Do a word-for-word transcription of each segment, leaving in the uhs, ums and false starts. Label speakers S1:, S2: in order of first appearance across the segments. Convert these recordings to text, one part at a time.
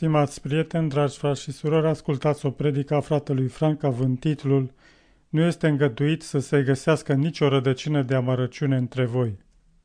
S1: Stimați prieteni, dragi frați și surori, ascultați o predică a fratelui Frank având titlul Nu este îngăduit să se găsească nicio rădăcină de amărăciune între voi.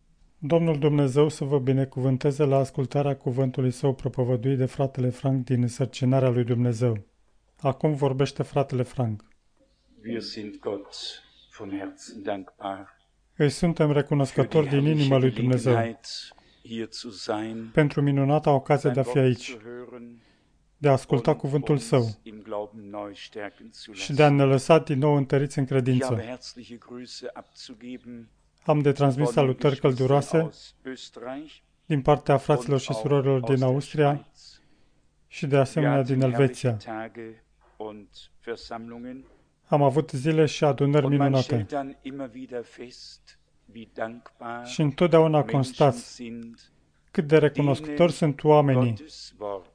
S1: Domnul Dumnezeu să vă binecuvânteze la ascultarea cuvântului său propovăduit de fratele Frank din Însărcinarea lui Dumnezeu. Acum vorbește fratele Frank.
S2: Wir sind Gott von Herzen dankbar
S1: Îi suntem
S2: für
S1: recunoscători
S2: die
S1: din inima
S2: herrliche
S1: lui Dumnezeu
S2: Gelegenheit, hier zu sein,
S1: pentru minunata ocazie de
S2: sein
S1: a fi
S2: Wort
S1: aici,
S2: zu hören
S1: de a asculta
S2: und
S1: cuvântul său
S2: uns im Glauben neu stärken zu
S1: și de a
S2: lassen.
S1: ne lăsa din nou întăriți în
S2: Ich habe
S1: credință.
S2: herzliche Grüße abzugeben
S1: Am de transmis
S2: von den
S1: salutări
S2: Geschwistern
S1: călduroase
S2: aus Österreich
S1: din partea
S2: und
S1: fraților și
S2: auch
S1: surorilor
S2: aus
S1: din
S2: der
S1: Austria
S2: Schweiz.
S1: și de
S2: Wir
S1: asemenea din
S2: hatten herrliche
S1: Elveția.
S2: Tage und Versammlungen
S1: Am avut zile și adunări
S2: und man
S1: minunate
S2: stellt dann immer wieder fest, wie dankbar
S1: și întotdeauna
S2: Menschen
S1: constați
S2: sind,
S1: cât de recunoscători sunt oamenii
S2: Gottes Wort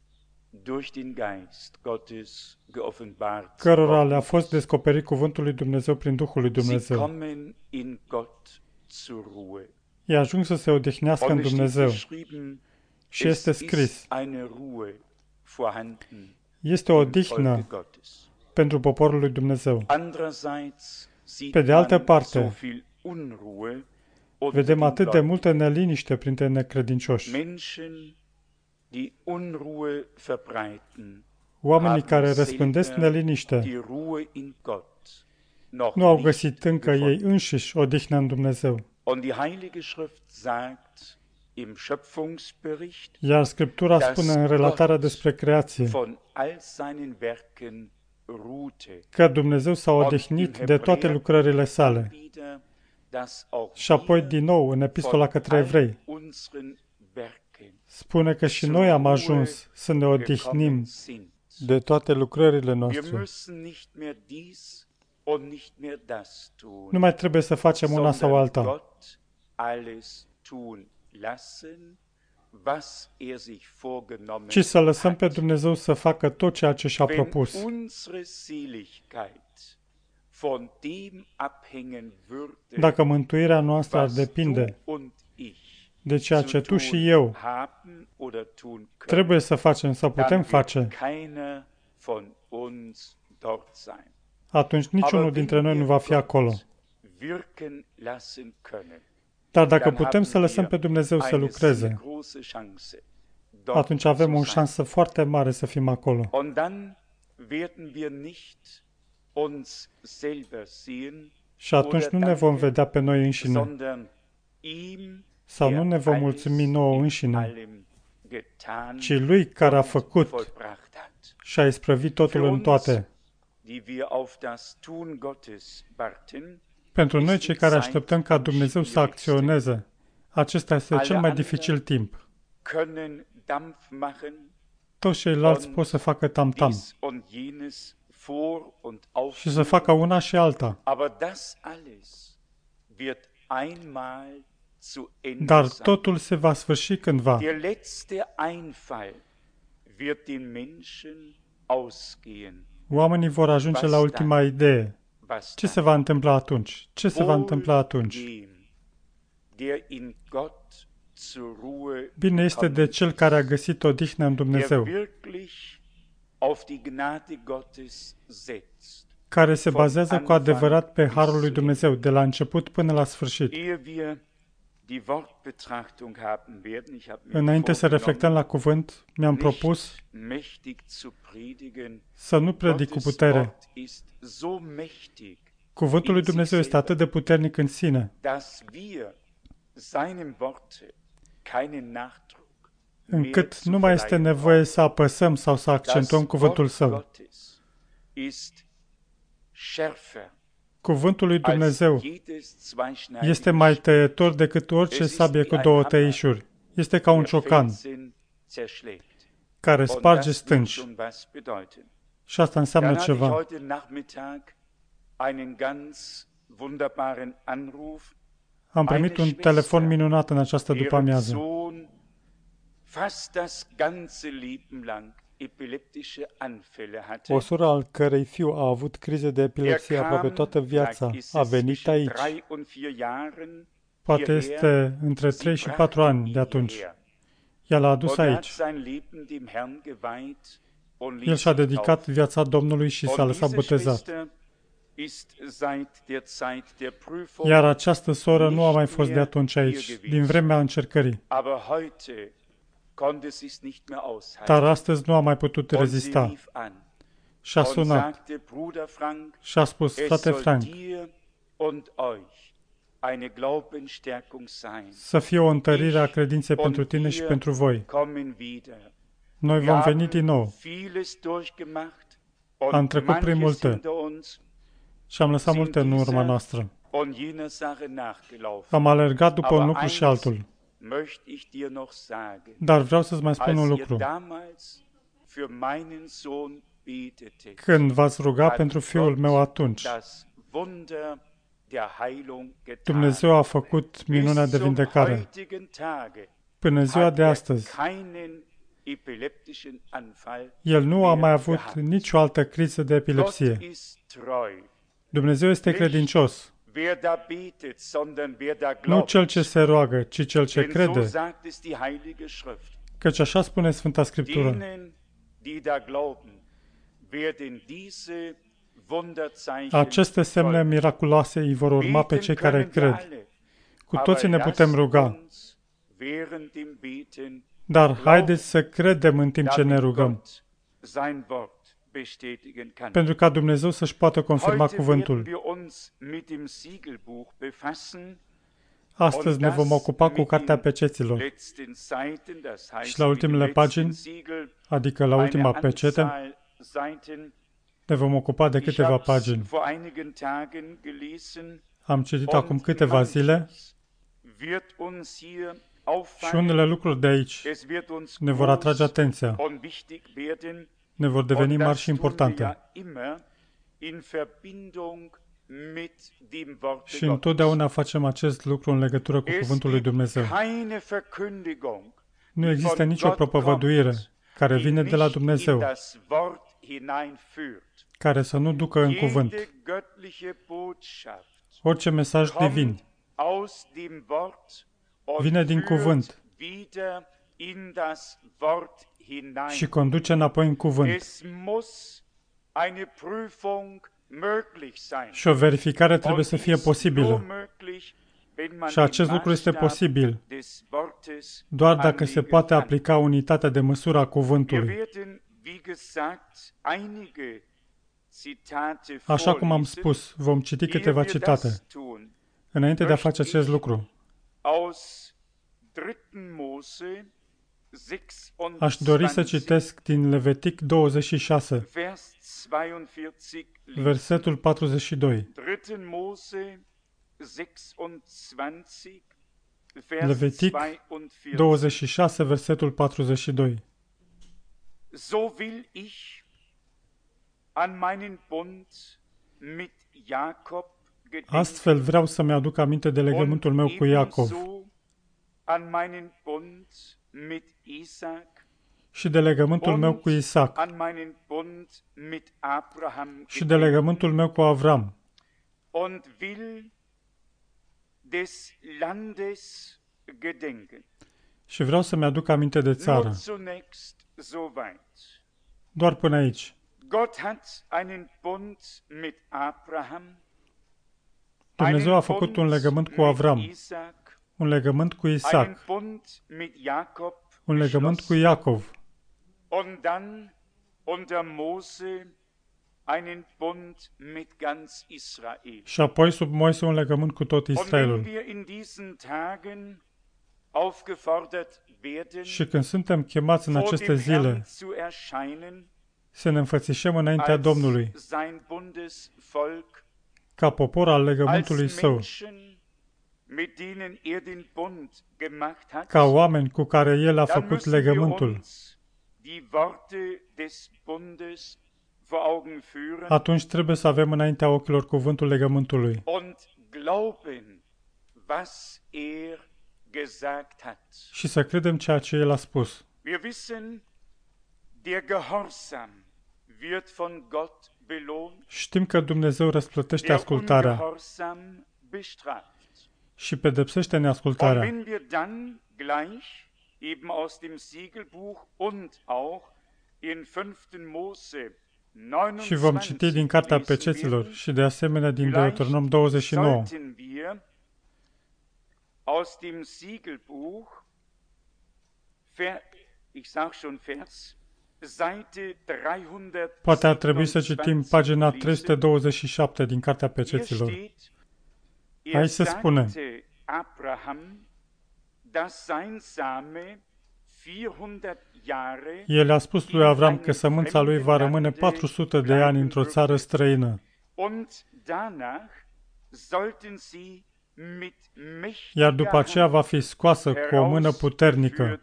S2: durch den Geist Gottes geoffenbart
S1: cărora le-a
S2: worden
S1: fost
S2: ist.
S1: descoperit cuvântul lui Dumnezeu prin Duhul lui
S2: Sie
S1: Dumnezeu.
S2: kommen in Gott zur Ruhe.
S1: Ei ajung să se odihnească
S2: Und
S1: în
S2: es steht
S1: Dumnezeu
S2: geschrieben,
S1: și
S2: es
S1: este
S2: ist
S1: scris,
S2: eine Ruhe vorhanden
S1: este o
S2: im Volke
S1: odihnă
S2: Gottes.
S1: pentru poporul lui Dumnezeu.
S2: Andererseits sieht
S1: Pe de altă
S2: man
S1: parte,
S2: so viel Unruhe unter
S1: vedem
S2: den
S1: atât de
S2: Gläubigen.
S1: multă neliniște printre necredincioși.
S2: Menschen, die Unruhe verbreiten,
S1: Oamenii
S2: haben
S1: care răspândesc
S2: selber
S1: neliniște
S2: die Ruhe in Gott noch
S1: nu au
S2: nicht
S1: găsit încă ei
S2: gefunden.
S1: înșiși odihnă în Dumnezeu.
S2: Und die Heilige Schrift sagt im Schöpfungsbericht,
S1: Iar Scriptura spune în relatarea despre creație
S2: von all seinen Werken ruhte.
S1: că Dumnezeu s-a
S2: Und im
S1: odihnit de toate lucrările sale.
S2: wieder, dass auch
S1: Și apoi
S2: wir
S1: din nou în epistola
S2: von
S1: către
S2: all
S1: evrei
S2: unseren Werken
S1: spune că și noi am ajuns să ne odihnim
S2: gekommen sind.
S1: de toate lucrările
S2: Wir
S1: noastre.
S2: müssen nicht mehr dies und nicht mehr das tun,
S1: Nu mai trebuie să facem una sau
S2: sondern
S1: alta,
S2: Gott alles tun lassen, was er sich vorgenommen
S1: ci să lăsăm pe
S2: hat.
S1: Dumnezeu să facă tot ceea ce și-a
S2: Wenn
S1: propus.
S2: unsere Seligkeit von dem abhängen würde,
S1: Dacă mântuirea noastră ar
S2: was
S1: depinde
S2: du und ich
S1: de ceea
S2: zu
S1: ce tu
S2: tun
S1: și eu
S2: haben oder tun können,
S1: trebuie să facem sau putem
S2: dann wird
S1: face,
S2: keiner von uns dort sein.
S1: atunci niciunul dintre noi nu va fi acolo.
S2: Wirken lassen können,
S1: Dar dacă
S2: dann
S1: putem
S2: haben
S1: să lăsăm
S2: wir
S1: pe Dumnezeu să
S2: eine sehr
S1: lucreze,
S2: große Chance, dort
S1: atunci avem
S2: zu
S1: o
S2: sein.
S1: șansă foarte mare să fim acolo.
S2: Und dann werden wir nicht uns selber sehen,
S1: Și atunci nu ne vom vedea pe noi înșine,
S2: sondern ihm,
S1: sau
S2: der
S1: nu ne vom
S2: alles
S1: mulțumi nouă
S2: in
S1: înșine,
S2: allem getan
S1: ci Lui care a
S2: und
S1: făcut
S2: vollbracht hat.
S1: și a isprăvit totul
S2: Für
S1: în
S2: uns,
S1: toate.
S2: die wir auf das Tun Gottes warten,
S1: Pentru noi, cei care așteptăm ca Dumnezeu să acționeze, acesta este cel mai dificil timp.
S2: können Dampf machen,
S1: Toți ceilalți pot să facă tam-tam
S2: dies und jenes vor und auf.
S1: și să facă una și alta,
S2: Aber das alles wird einmal zu Ende
S1: dar
S2: sein.
S1: totul se va sfârși cândva.
S2: Der letzte Einfall wird den Menschen ausgehen.
S1: Oamenii vor ajunge la ultima idee.
S2: Was
S1: Ce
S2: dann?
S1: se va întâmpla atunci? Ce se va întâmpla atunci?
S2: Wohl dem, der in Gott zur Ruhe
S1: Bine este de
S2: gekommen
S1: cel care a găsit odihnă în
S2: der
S1: Dumnezeu,
S2: wirklich auf die Gnade Gottes setzt.
S1: care se bazează cu adevărat pe harul lui Dumnezeu, de la început până la sfârșit.
S2: Ehe wir die Wortbetrachtung haben werden, ich habe mir
S1: Înainte să reflectăm la cuvânt, mi-am propus
S2: nicht mächtig zu predigen.
S1: să nu predic cu
S2: Gottes
S1: putere.
S2: Wort ist so mächtig,
S1: Cuvântul lui Dumnezeu este atât de puternic în sine,
S2: dass wir seinem Worte keinen Nachdruck
S1: încât
S2: mehr zu
S1: nu mai este
S2: verleihen
S1: nevoie
S2: brauchen.
S1: să apăsăm sau să accentuăm
S2: Das
S1: cuvântul
S2: Wort
S1: său.
S2: Gottes ist schärfer
S1: Cuvântul lui
S2: als
S1: Dumnezeu
S2: jedes zweischneidige
S1: este mai tăietor decât orice sabie cu două tăișuri. Este ca un
S2: der
S1: ciocan
S2: Felsen zerschlägt.
S1: care
S2: Und
S1: sparge
S2: das wird
S1: stânci.
S2: schon was bedeuten.
S1: Și asta înseamnă
S2: Dann hatte ich
S1: ceva.
S2: heute Nachmittag einen ganz wunderbaren Anruf.
S1: Am primit un telefon minunat în această
S2: Deren
S1: după-amiază.
S2: Sohn fast das ganze Leben lang epileptische Anfälle hatte.
S1: O soră al cărei fiu a avut crize de
S2: Er
S1: epilepsie aproape
S2: kam,
S1: toată viața.
S2: vielleicht ist
S1: A
S2: es
S1: venit
S2: zwischen
S1: aici.
S2: drei und vier Jahren
S1: Poate
S2: hierher.
S1: este între
S2: Sie
S1: trei și
S2: brachten
S1: patru ani
S2: ihn
S1: de atunci.
S2: hierher.
S1: ea l-a adus
S2: Und er hat
S1: aici.
S2: sein Leben dem Herrn geweiht und
S1: El
S2: ließ
S1: și-a
S2: sich
S1: dedicat
S2: taufen.
S1: viața Domnului și s-a
S2: Und
S1: lăsat
S2: diese
S1: botezat.
S2: Schwester ist seit der Zeit der Prüfung,
S1: Iar această soră nu a mai fost de atunci aici, din vremea încercării.
S2: aber heute konnte sie es nicht mehr
S1: Dar
S2: aushalten.
S1: astăzi nu a mai putut
S2: Und sie
S1: rezista.
S2: rief an
S1: Și-a
S2: und
S1: sunat
S2: sagte, Bruder Frank,
S1: și a spus,
S2: es
S1: frate
S2: soll
S1: Frank,
S2: dir und euch eine Glaubensstärkung sein.
S1: să fie o întărire a credinței pentru tine și pentru voi.
S2: Kommen wieder.
S1: Noi
S2: Wir
S1: vom veni
S2: haben
S1: din nou
S2: vieles durchgemacht
S1: Am
S2: und
S1: trecut prin
S2: manches
S1: multe.
S2: hinter uns
S1: și am lăsat multe în urma noastră.
S2: und jener Sache nachgelaufen.
S1: Am alergat după un
S2: Aber
S1: lucru și
S2: eins
S1: altul.
S2: möchte ich dir noch sagen.
S1: Dar vreau să-ți mai spun un
S2: Als ihr
S1: lucru.
S2: damals für meinen Sohn betete,
S1: Când v-ați ruga pentru fiul meu atunci,
S2: das Wunder der Heilung getan.
S1: Dumnezeu a făcut minunea
S2: Bis
S1: de
S2: zum
S1: vindecare.
S2: heutigen Tage
S1: Până ziua
S2: hat
S1: de
S2: er
S1: astăzi,
S2: keinen epileptischen Anfall.
S1: el nu a mai
S2: mehr
S1: avut
S2: gehabt.
S1: nicio altă criză de
S2: Gott
S1: epilepsie.
S2: ist treu.
S1: Dumnezeu este credincios.
S2: Wer da betet, sondern wer da
S1: Nu
S2: glaubt.
S1: cel ce se roagă, ci cel ce
S2: Denn so
S1: crede,
S2: sagt es die Heilige Schrift.
S1: căci așa spune Sfânta Scriptură.
S2: Denen, die da glauben, werden diese Wunderzeichen
S1: Aceste semne
S2: folgen.
S1: miraculoase îi vor urma pe
S2: Beten
S1: cei care
S2: können wir
S1: cred.
S2: alle.
S1: Cu toții ne
S2: Aber
S1: putem
S2: lasst
S1: ruga,
S2: uns während dem Beten
S1: dar haideți să credem în timp ce ne
S2: damit
S1: rugăm,
S2: Gott sein Wort bestätigen kann.
S1: pentru ca Dumnezeu să-și poată confirma
S2: Heute werden
S1: cuvântul.
S2: wir uns mit dem Siegelbuch befassen.
S1: Astăzi ne vom ocupa cu Cartea Peceților,
S2: Letzten Seiten, das heißt
S1: și la
S2: mit dem
S1: ultimele
S2: letzten
S1: pagini,
S2: Siegel,
S1: adică la
S2: eine
S1: ultima pecete,
S2: Anzahl Seiten.
S1: ne vom ocupa de
S2: Ich
S1: câteva
S2: habe
S1: pagini.
S2: vor einigen Tagen gelesen
S1: Am citit acum
S2: und
S1: câteva zile
S2: manches wird uns hier
S1: și
S2: auffallen.
S1: unele lucruri de aici
S2: Es wird uns
S1: ne vor atrage
S2: groß
S1: atenția,
S2: und wichtig werden.
S1: ne vor deveni
S2: Und
S1: mari
S2: das
S1: și
S2: tun wir
S1: importante.
S2: ja immer in Verbindung mit dem Wort
S1: Și
S2: Gottes.
S1: întotdeauna facem acest lucru în legătură cu
S2: Es
S1: Cuvântul lui
S2: gibt
S1: Dumnezeu.
S2: keine Verkündigung,
S1: Nu
S2: die
S1: există
S2: von
S1: nicio
S2: Gott
S1: propovăduire
S2: kommt,
S1: care
S2: die
S1: vine de la
S2: nicht in
S1: Dumnezeu,
S2: das Wort hineinführt.
S1: care să nu ducă în cuvânt.
S2: Jede göttliche Botschaft
S1: Orice mesaj divin
S2: kommt aus dem Wort und
S1: vine din
S2: führt
S1: cuvânt
S2: wieder in das Wort hinein.
S1: și conduce înapoi în cuvânt.
S2: Es muss eine Prüfung möglich sein.
S1: Și o verificare trebuie să
S2: Und
S1: fie
S2: die ist
S1: posibilă.
S2: nur möglich, wenn man
S1: Și
S2: den
S1: acest lucru este
S2: Maßstab
S1: posibil
S2: des Wortes
S1: doar dacă se
S2: anlegen
S1: poate
S2: kann.
S1: aplica unitatea de măsură a
S2: Wir
S1: cuvântului.
S2: werden, wie gesagt, einige Zitate
S1: Așa cum am
S2: vorlesen.
S1: spus, vom citi
S2: Ehe
S1: câteva
S2: wir
S1: citate.
S2: das tun,
S1: Înainte de a face acest lucru,
S2: aus dritten Mose
S1: aș dori să
S2: sechsundzwanzig,
S1: citesc din Levitic douăzeci și șase,
S2: Vers zweiundvierzig,
S1: versetul patruzeci și doi.
S2: dritten Mose sechsundzwanzig, Vers
S1: Levitic
S2: zweiundvierzig.
S1: douăzeci și șase, versetul patruzeci și doi.
S2: So will ich an meinen Bund mit Jakob gedenken
S1: Astfel vreau să-mi aduc aminte de legământul meu cu Iacov
S2: ebenso an meinen Bund mit Isaac
S1: și de legământul meu cu Isaac
S2: an meinen Bund mit Abraham
S1: și de legământul meu cu Avram
S2: und will des Landes gedenken.
S1: și vreau să-mi aduc aminte de
S2: Nur
S1: țară.
S2: zunächst soweit.
S1: Doar până aici.
S2: Gott hat einen Bund mit Abraham,
S1: Dumnezeu a
S2: einen
S1: făcut
S2: Bund
S1: un legământ cu
S2: mit
S1: Avram,
S2: Isaac,
S1: un legământ cu
S2: einen
S1: Isaac,
S2: Bund mit Jakob
S1: un legământ cu
S2: geschlossen
S1: Iacov
S2: und dann unter Mose einen Bund mit ganz Israel.
S1: și apoi sub Moise un legământ cu tot
S2: Und wenn
S1: Israelul.
S2: wir in diesen Tagen aufgefordert werden,
S1: Și când suntem chemați în
S2: vor
S1: aceste
S2: dem
S1: zile
S2: Herrn zu erscheinen,
S1: să ne înfățișăm înaintea
S2: als
S1: Domnului
S2: sein Bundesvolk,
S1: ca popor al
S2: als
S1: legământului său,
S2: Menschen, mit denen er den Bund gemacht hat,
S1: ca oameni cu care El a
S2: dann
S1: făcut
S2: müssen wir
S1: legământul,
S2: uns die Worte des Bundes vor Augen führen
S1: atunci trebuie să avem înaintea ochilor cuvântul legământului
S2: und glauben, was er gesagt hat.
S1: și să credem ceea ce El a spus.
S2: Wir wissen, der Gehorsam wird von Gott belohnt,
S1: Știm că Dumnezeu răsplătește
S2: der
S1: ascultarea
S2: Ungehorsam bestraft.
S1: și pedepsește
S2: Und
S1: neascultarea.
S2: wenn wir dann gleich eben aus dem Siegelbuch und auch in fünften Mose
S1: Și vom citi din Cartea Peceților și de asemenea din Deuteronom douăzeci și nouă.
S2: sollten wir aus dem Siegelbuch, ver, ich sag schon Vers, Seite
S1: Poate ar trebui să citim pagina trei sute douăzeci și șapte din Cartea Peceților. Aici se spune: El a spus lui Avram că sămânța lui va rămâne patru sute de ani într-o țară străină. Iar după aceea va fi scoasă cu o mână puternică.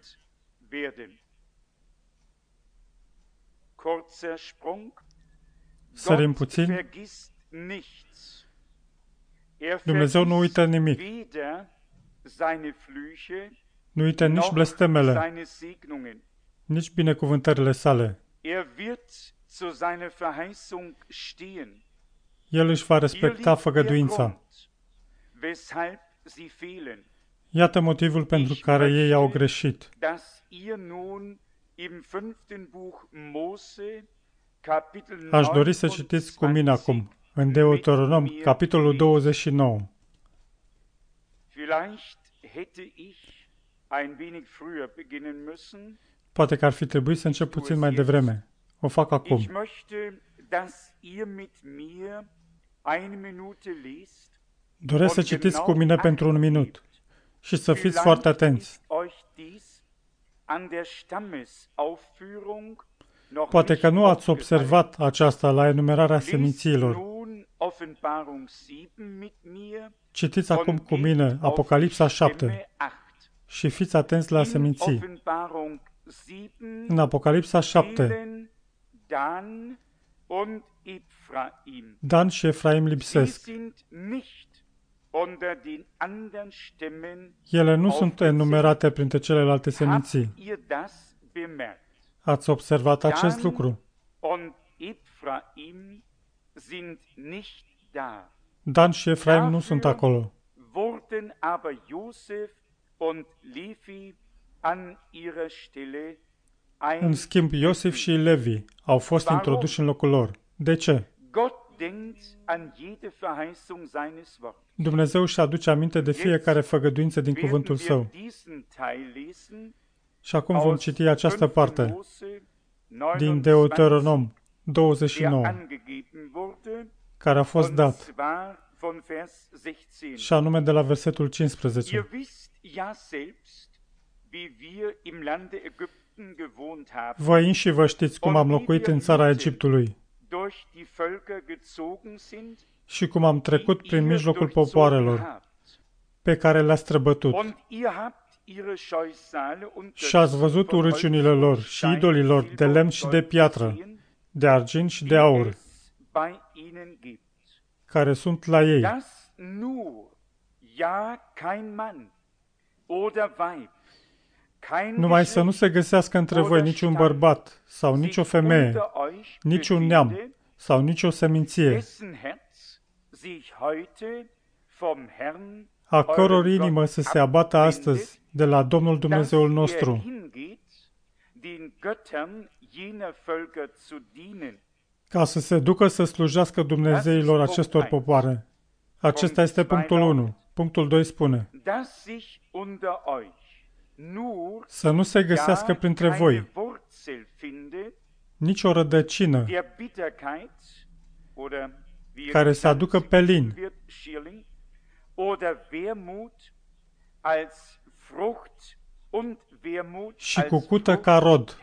S1: Sărim puțin. Dumnezeu nu uită nimic. Nu uită nici blestemele, nici binecuvântările sale. El își va respecta făgăduința. Iată motivul pentru care ei au greșit. Aș dori să citiți cu mine acum, în Deuteronom, capitolul douăzeci și nouă. Poate că ar fi trebuit să încep puțin mai devreme. O fac acum. Doresc să citiți cu mine pentru un minut și să fiți foarte atenți. Poate că nu ați observat aceasta la enumerarea semințiilor. Citiți acum cu mine Apocalipsa șapte și fiți atenți la seminții. În Apocalipsa șapte, Dan și Efraim lipsesc. Ele nu sunt enumerate printre celelalte seminții. Ați observat acest lucru? Dan și Efraim nu sunt acolo. În schimb, Iosif și Levi au fost introduși în locul lor. De ce? Dumnezeu își aduce aminte de fiecare făgăduință din cuvântul Său. Și acum vom citi această parte din Deuteronom douăzeci și nouă, care a fost dat, și anume de la versetul cincisprezece. Voi înși vă știți cum am locuit în țara Egiptului și cum am trecut prin mijlocul popoarelor pe care le-ați străbătut. Și ați văzut urăciunile lor și idolilor de lemn și de piatră, de argint și de aur, care sunt la ei. Numai să nu se găsească între voi niciun bărbat sau nicio femeie, niciun neam sau nicio seminție, a căror inimă să se abată astăzi de la Domnul Dumnezeul nostru, ca să se ducă să slujească Dumnezeilor acestor popoare. Acesta este punctul unu. Punctul doi spune: să nu se găsească printre voi nicio rădăcină care să aducă pelin și cucută ca rod.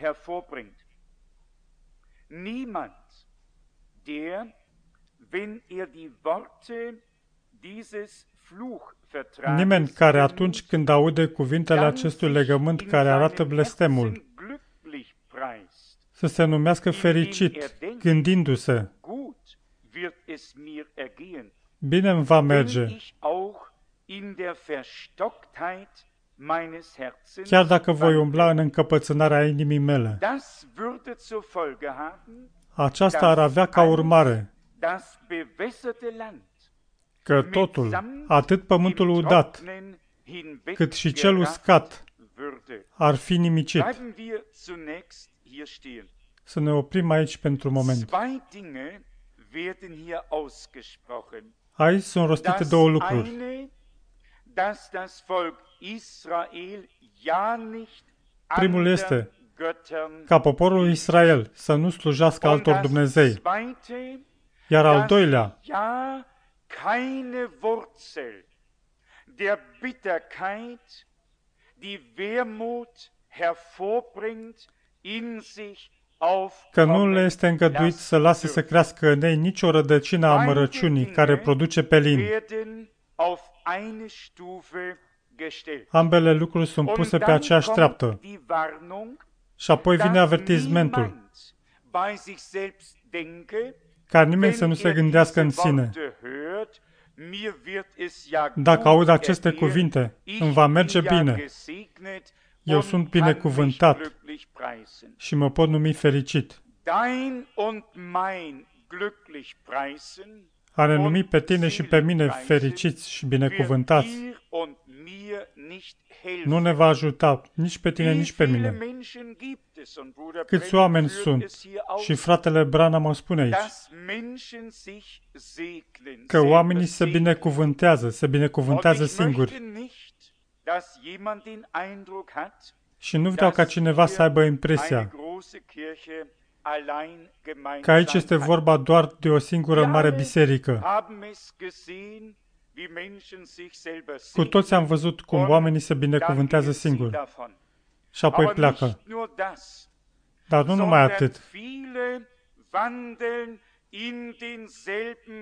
S1: Nimeni care atunci când aude cuvintele acestui legământ care arată blestemul, să se numească fericit, gândindu-se: bine îmi va merge, chiar dacă voi umbla în încăpățânarea inimii mele. Aceasta ar avea ca urmare că totul, atât pământul udat, cât și cel uscat, ar fi nimicit.
S2: Bleiben wir zunächst hier stehen.
S1: Să ne oprim aici pentru un moment.
S2: Zwei Dinge werden hier ausgesprochen.
S1: Aici sunt rostite
S2: Das
S1: două lucruri.
S2: eine, dass das Volk Israel ja nicht
S1: Primul
S2: anderen
S1: este
S2: Göttern
S1: ca poporul Israel să nu slujească
S2: und
S1: altor
S2: das
S1: Dumnezei.
S2: zweite,
S1: Iar al
S2: dass
S1: doilea,
S2: ja keine Wurzel der Bitterkeit, die Wermut hervorbringt, in sich
S1: că nu le
S2: aufkommen
S1: este îngăduit să lase să crească în ei nicio rădăcină a amărăciunii care produce pelin.
S2: werden auf eine Stufe gestellt.
S1: Ambele lucruri sunt
S2: Und
S1: puse pe
S2: dann
S1: aceeași
S2: kommt
S1: treaptă.
S2: die Warnung,
S1: Și apoi vine
S2: dass
S1: avertismentul,
S2: niemand bei sich selbst denke,
S1: ca nimeni să
S2: wenn
S1: nu se
S2: er
S1: gândească în
S2: diese
S1: sine.
S2: Worte hört, mir wird es ja
S1: Dacă
S2: gut
S1: aud aceste
S2: ergehen,
S1: cuvinte,
S2: ich
S1: îmi va merge
S2: bin ja
S1: bine.
S2: gesegnet
S1: Eu
S2: und
S1: sunt
S2: kann
S1: binecuvântat
S2: mich glücklich preisen.
S1: și mă pot numi fericit.
S2: Dein und mein glücklich preisen
S1: A ne numi pe tine și pe mine fericiți și binecuvântați
S2: wird dir und mir nicht helfen.
S1: nu ne va ajuta nici pe tine, nici pe
S2: Wie viele
S1: mine.
S2: Menschen gibt es, und Bruder
S1: Câți
S2: Brenner
S1: oameni
S2: führt
S1: sunt?
S2: es hier aus,
S1: Și fratele Branham o spune aici,
S2: dass Menschen sich segnen,
S1: că
S2: selber
S1: oamenii se
S2: segnen.
S1: binecuvântează, se
S2: Und
S1: binecuvântează
S2: ich
S1: singuri.
S2: möchte nicht, dass jemand den Eindruck hat,
S1: Și nu vreau ca cineva să aibă
S2: eine
S1: impresia
S2: große Kirche allein gemeint
S1: că aici
S2: sein
S1: este
S2: kann.
S1: vorba doar de o singură
S2: Wir
S1: mare
S2: alle
S1: biserică.
S2: haben es gesehen, wie Menschen sich selber
S1: Cu
S2: segnen,
S1: toți am văzut cum
S2: und
S1: oamenii se
S2: dann
S1: binecuvântează
S2: gehen sie
S1: singuri
S2: davon.
S1: și apoi
S2: Aber
S1: pleacă.
S2: nicht nur das,
S1: Dar nu numai
S2: sondern
S1: atât.
S2: viele wandeln in denselben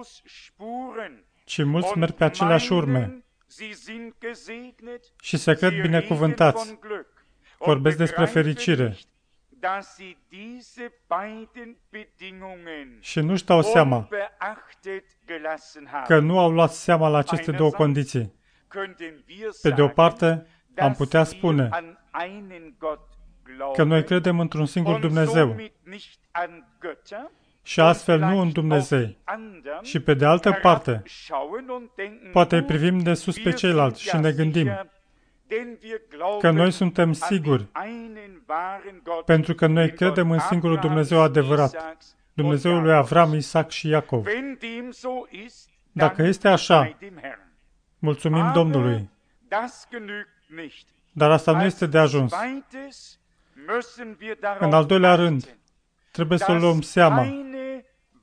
S2: Fußspuren
S1: Ci mulți
S2: und
S1: merg pe aceleași urme
S2: meinen, sie sind gesegnet,
S1: și se cred
S2: sie
S1: binecuvântați.
S2: reden von Glück und
S1: Vorbesc despre
S2: begreifen
S1: fericire
S2: nicht, dass sie diese beiden Bedingungen
S1: și nu-și dau seama
S2: unbeachtet gelassen haben.
S1: că nu au luat seama la aceste două condiții.
S2: Könnten wir
S1: Pe de o
S2: sagen,
S1: parte, am
S2: dass
S1: putea
S2: wir
S1: spune
S2: an einen Gott
S1: că noi
S2: glauben
S1: credem într-un singur
S2: und
S1: Dumnezeu
S2: somit nicht an Götter
S1: și astfel nu în
S2: und vielleicht
S1: Dumnezei.
S2: auf die anderen
S1: Și pe de altă parte,
S2: herabschauen und denken,
S1: poate îi
S2: gut,
S1: privim de sus pe
S2: wir
S1: ceilalți
S2: sind
S1: și
S2: ja
S1: ne gândim
S2: sicher, denn wir glauben
S1: că noi suntem
S2: an
S1: siguri,
S2: den einen wahren Gott,
S1: pentru că noi
S2: den
S1: credem
S2: Gott
S1: în singurul
S2: Abrahams,
S1: Dumnezeu adevărat,
S2: Isaaks
S1: Dumnezeul
S2: und
S1: lui
S2: Jakobs.
S1: Avram, Isaac și Iacov.
S2: Wenn dem so ist,
S1: Dacă
S2: dann
S1: este așa,
S2: sei dem Herrn.
S1: mulțumim
S2: Aber
S1: Domnului.
S2: das genügt nicht.
S1: Dar asta nu
S2: Als
S1: este de ajuns.
S2: zweites müssen wir darauf
S1: În al doilea
S2: achten,
S1: rând, trebuie să
S2: dass
S1: luăm seama
S2: keine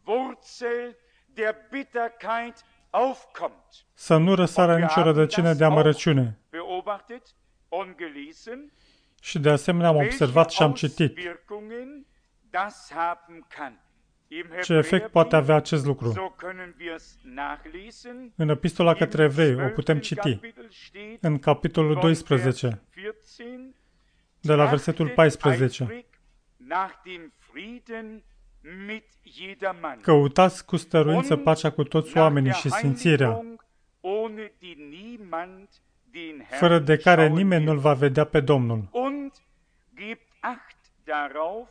S2: Wurzel der Bitterkeit aufkommt.
S1: să nu răsară
S2: Und wir
S1: nicio
S2: haben
S1: rădăcină
S2: das
S1: de amărăciune.
S2: beobachtet und gelesen,
S1: Și de asemenea am observat și am
S2: welche
S1: citit
S2: Auswirkungen das haben kann. Im
S1: ce efect poate
S2: Hebräerbrief,
S1: avea acest lucru.
S2: so können wir es nachlesen,
S1: În Epistola
S2: im
S1: către evrei o putem
S2: zwölften
S1: citi
S2: Kapitel steht,
S1: în capitolul
S2: von
S1: doisprezece,
S2: Vers vierzehn,
S1: de la versetul paisprezece.
S2: Trachtet eifrig nach dem Frieden mit jedermann.
S1: Căutați cu stăruință pacea cu toți oamenii și sfințirea,
S2: ohne die niemand den Herrn
S1: fără de care
S2: schauen
S1: nimeni
S2: wird.
S1: nu-L va vedea pe Domnul.
S2: Und gebt acht darauf,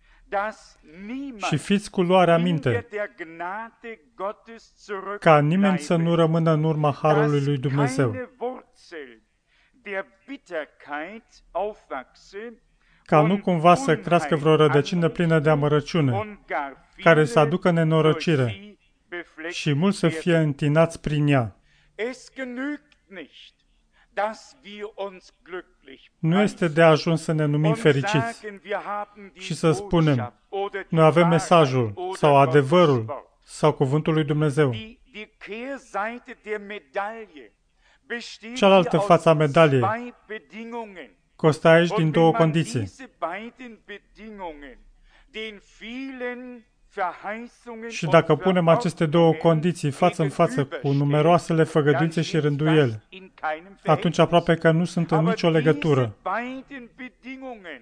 S2: dass niemand
S1: Și fiți cu luarea
S2: hinter
S1: minte,
S2: der Gnade Gottes
S1: ca nimeni să nu
S2: zurückbleibe,
S1: rămână în urma harului lui
S2: dass
S1: Dumnezeu,
S2: keine Wurzel der Bitterkeit aufwachse
S1: ca nu
S2: und
S1: cumva să crească vreo rădăcină plină de amărăciune,
S2: und gar
S1: care să
S2: viele
S1: aducă nenorocire
S2: durch sie befleckt
S1: și mulți să fie
S2: werden.
S1: întinați prin ea.
S2: Es genügt nicht, dass wir uns glücklich
S1: Nu este de ajuns să ne numim
S2: und
S1: fericiți
S2: sagen, wir haben die
S1: și să spunem,
S2: Botschaft oder die
S1: noi avem
S2: Wahrheit
S1: mesajul
S2: oder
S1: sau
S2: Gottes
S1: adevărul
S2: Wort.
S1: sau cuvântul lui Dumnezeu.
S2: Die, die Kehrseite der Medaille besteht
S1: Cealaltă
S2: hier aus
S1: față a medaliei
S2: zwei Bedingungen.
S1: constă aici din
S2: Und
S1: două
S2: wenn man
S1: condiții.
S2: diese beiden Bedingungen den vielen Verheißungen
S1: Și
S2: und
S1: dacă punem aceste două
S2: Verordnungen
S1: condiții față în față cu
S2: gegenüberstellen,
S1: numeroasele
S2: dann
S1: făgăduințe și
S2: steht
S1: rânduieli,
S2: das in keinem
S1: atunci
S2: Verhältnis.
S1: aproape că nu sunt în
S2: Aber
S1: nicio legătură.
S2: diese beiden Bedingungen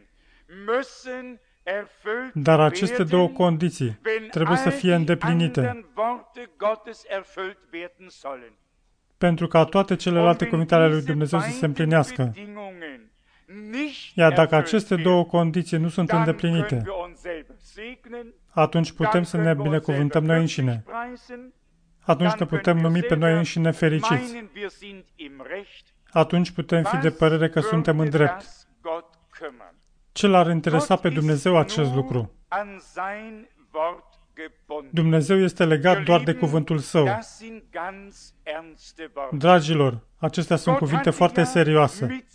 S2: müssen erfüllt
S1: Dar aceste două
S2: werden,
S1: condiții
S2: wenn
S1: trebuie să
S2: all
S1: fie
S2: die
S1: îndeplinite,
S2: anderen Worte Gottes erfüllt werden sollen.
S1: pentru ca toate celelalte cuvinte ale lui Dumnezeu să se împlinească. Iar dacă aceste două condiții nu sunt îndeplinite, atunci putem să ne binecuvântăm noi înșine. Atunci ne putem numi pe noi înșine fericiți. atunci putem fi de părere că suntem în drept. Ce l-ar interesa pe Dumnezeu acest lucru? Dumnezeu este legat doar de cuvântul Său. Dragilor, acestea sunt cuvinte foarte serioase.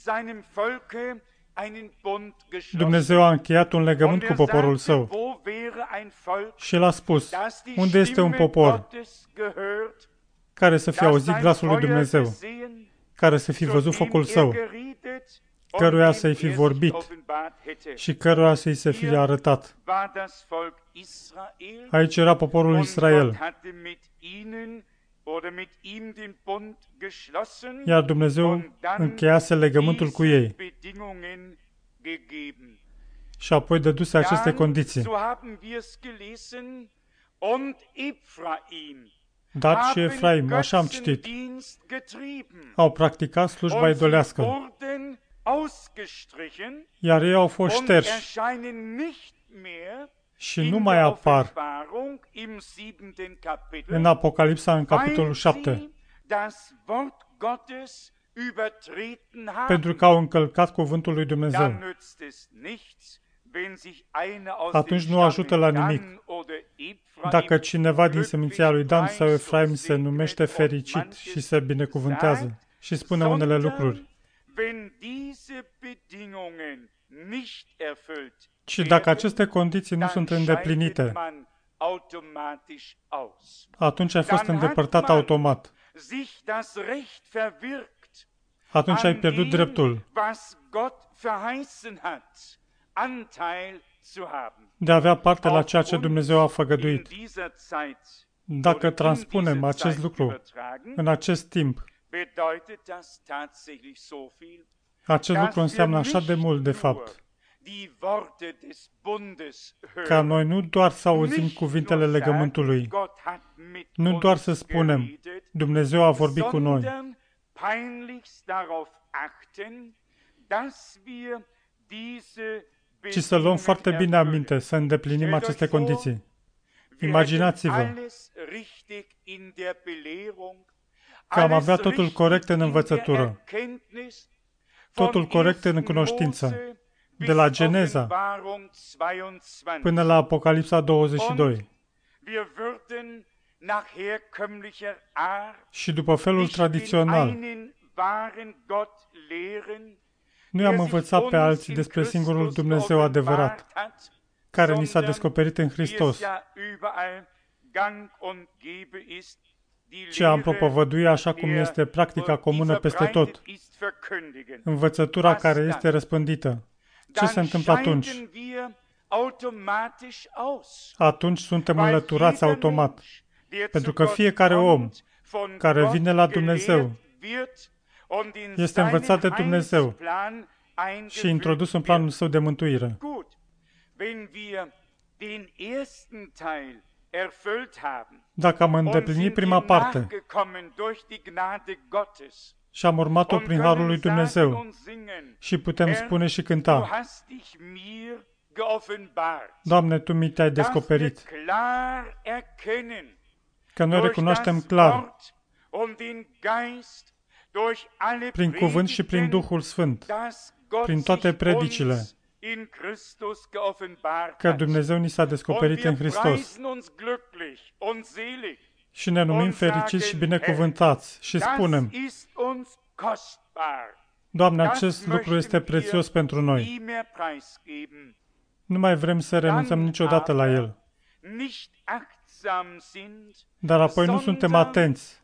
S1: Dumnezeu a încheiat un legământ cu poporul Său. Și El a spus, unde este un popor care să fie auzit glasul lui Dumnezeu, care să fi văzut focul Său, căruia să-i fi vorbit și căruia să-i se fie arătat. Aici era poporul Israel. Iar Dumnezeu încheiase legământul cu ei. Și apoi dăduse aceste condiții. Dar și Efraim, așa am citit, au practicat slujba idolească. Iar ei au fost șterși și nu mai apar în Apocalipsa, în capitolul șapte, pentru că au încălcat cuvântul lui Dumnezeu. Atunci nu ajută la nimic dacă cineva din seminția lui Dan sau Efraim se numește fericit și se binecuvântează și spune unele lucruri. Și dacă aceste condiții nu sunt îndeplinite, atunci ai fost îndepărtat automat. Atunci ai pierdut dreptul de a avea parte la ceea ce Dumnezeu a făgăduit. Dacă transpunem acest lucru în acest timp, acest lucru înseamnă așa de mult, de fapt, ca noi nu doar să auzim cuvintele legământului, nu doar să spunem, Dumnezeu a vorbit cu noi, ci să luăm foarte bine aminte, să îndeplinim aceste condiții. Imaginați-vă că am avea totul corect în învățătură, totul corect în cunoștință, de la Geneza până la Apocalipsa douăzeci și doi. Și după felul tradițional, noi am învățat pe alții despre singurul Dumnezeu adevărat, care ni s-a descoperit în Hristos, ce am propovăduit așa cum este practica comună peste tot, învățătura care este răspândită. Ce se întâmplă atunci? Atunci suntem înlăturați automat, pentru că fiecare om care vine la Dumnezeu este învățat de Dumnezeu și introdus în planul Său de mântuire. Dacă am îndeplinit prima parte și am urmat-o prin harul lui Dumnezeu și putem spune și cânta, Doamne, Tu mi te-ai descoperit, că noi recunoaștem clar, prin cuvânt și prin Duhul Sfânt, prin toate predicile, că Dumnezeu ni s-a descoperit în Hristos. Și ne numim fericiți și binecuvântați și spunem, Doamne, acest lucru este prețios pentru noi. Nu mai vrem să renunțăm niciodată la el. Dar apoi nu suntem atenți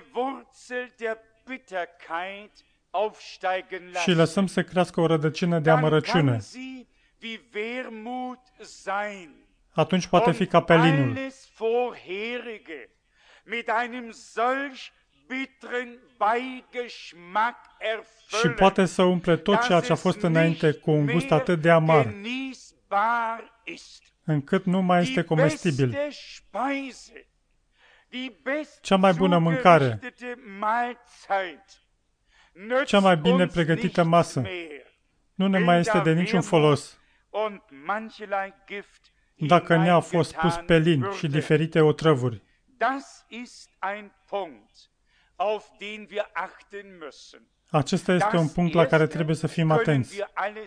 S1: și lăsăm să crească o rădăcină de amărăciune. Atunci poate fi capelinul. Și poate să umple tot ceea ce a fost înainte cu un gust atât de amar, încât nu mai este comestibil. Cea mai bună mâncare, cea mai bine pregătită masă, nu ne mai este de niciun folos dacă ne-a fost pus pelin și diferite otrăvuri. Acesta este un punct la care trebuie să fim atenți.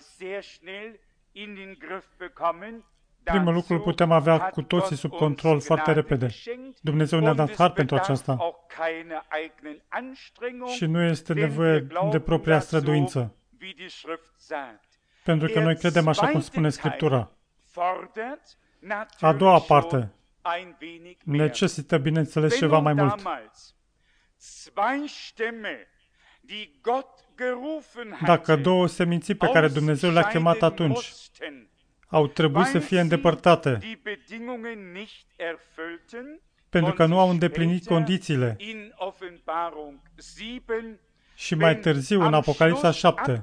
S1: Primul lucru îl putem avea cu toții sub control foarte repede. Dumnezeu ne-a dat har pentru aceasta. Și nu este nevoie de propria străduință. Pentru că noi credem așa cum spune Scriptura. A doua parte necesită, bineînțeles, ceva mai mult. Dacă două seminții pe care Dumnezeu le-a chemat atunci au trebuit să fie îndepărtate pentru că nu au îndeplinit condițiile, și mai târziu, în Apocalipsa șapte,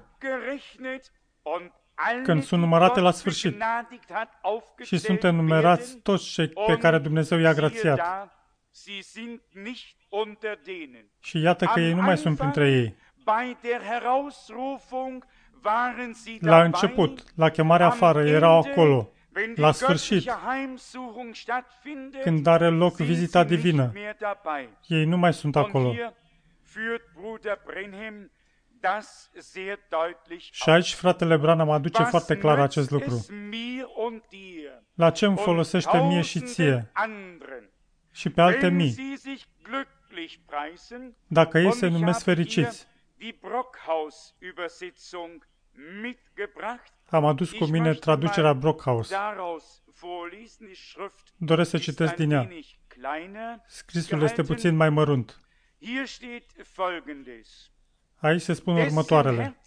S1: când sunt numărate la sfârșit și sunt enumerați toți cei pe care Dumnezeu i-a grațiat. Și iată că ei nu mai sunt printre ei. La început, la chemarea afară, erau acolo. La sfârșit, când are loc vizita divină, ei nu mai sunt acolo. Și aici fratele Branham aduce foarte clar acest lucru. La ce îmi folosește mie și ție și pe alte mii, dacă ei se numesc fericiți? Am adus cu mine traducerea Brockhaus. Doresc să citesc din ea. Scrisul este puțin mai mărunt. Aici se spun următoarele.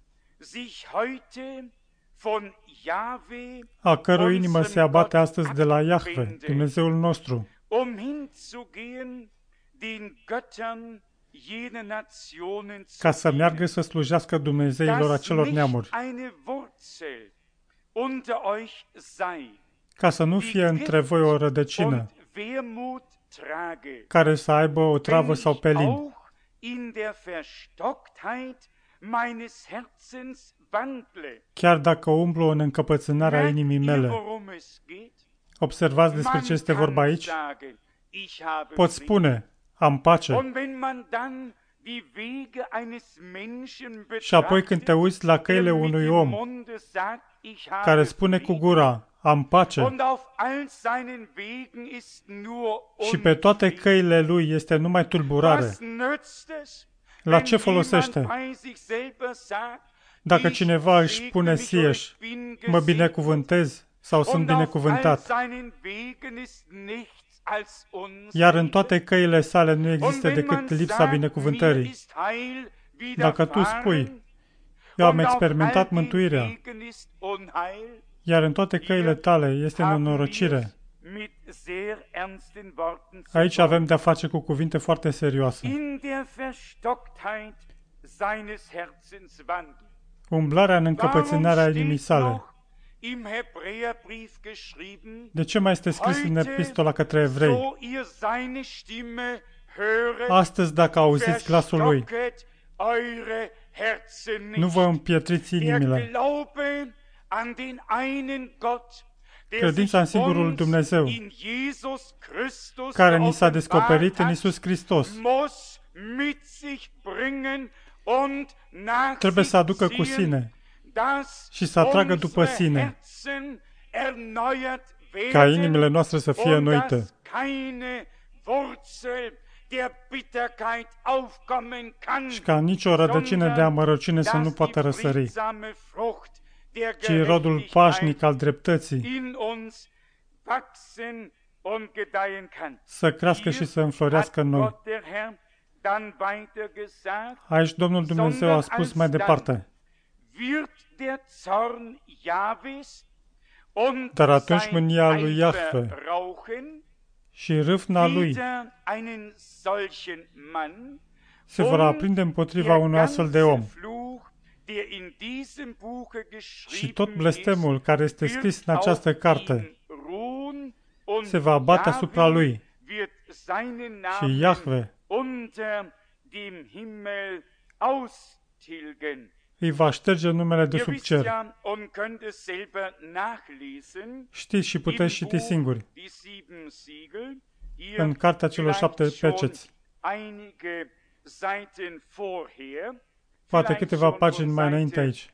S1: A cărui inimă se abate astăzi de la Iahve, Dumnezeul nostru, ca să meargă să slujească Dumnezeilor acelor neamuri, ca să nu fie între voi o rădăcină care să aibă o travă sau pelin, chiar dacă umblu în încăpățânarea inimii mele. Observați despre ce este vorba aici? Pot spune, am pace. Și apoi când te uiți la căile unui om care spune cu gura, am pace, și pe toate căile lui este numai tulburare, la ce folosește? Dacă cineva își spune sieși, mă binecuvântez sau sunt binecuvântat, iar în toate căile sale nu există decât lipsa binecuvântării. Dacă tu spui, eu am experimentat mântuirea, iar în toate căile tale este nenorocire, aici avem de-a face cu cuvinte foarte serioase. Umblarea în încăpățânarea inimii sale. De ce mai este scris în epistola către evrei? Astăzi, dacă auziți glasul lui, nu vă împietriți inimile. Credința în singurul Dumnezeu, care ni s-a descoperit în Iisus Hristos, trebuie să aducă cu sine și să atragă după sine, ca inimile noastre să fie înnoite și ca nicio rădăcină de amărăciune să nu poată răsări, ci rodul pașnic al dreptății să crească și să înflorească în noi. Aici Domnul Dumnezeu a spus mai departe, dar atunci mânia lui Iahve și râvna lui se vor aprinde împotriva unui astfel de om. Și tot blestemul care este scris în această carte se va abate asupra lui. Și Iahve îi va șterge numele de sub cer. Știți și puteți citi singuri în cartea celor șapte peceți. poate câteva pagini mai înainte aici.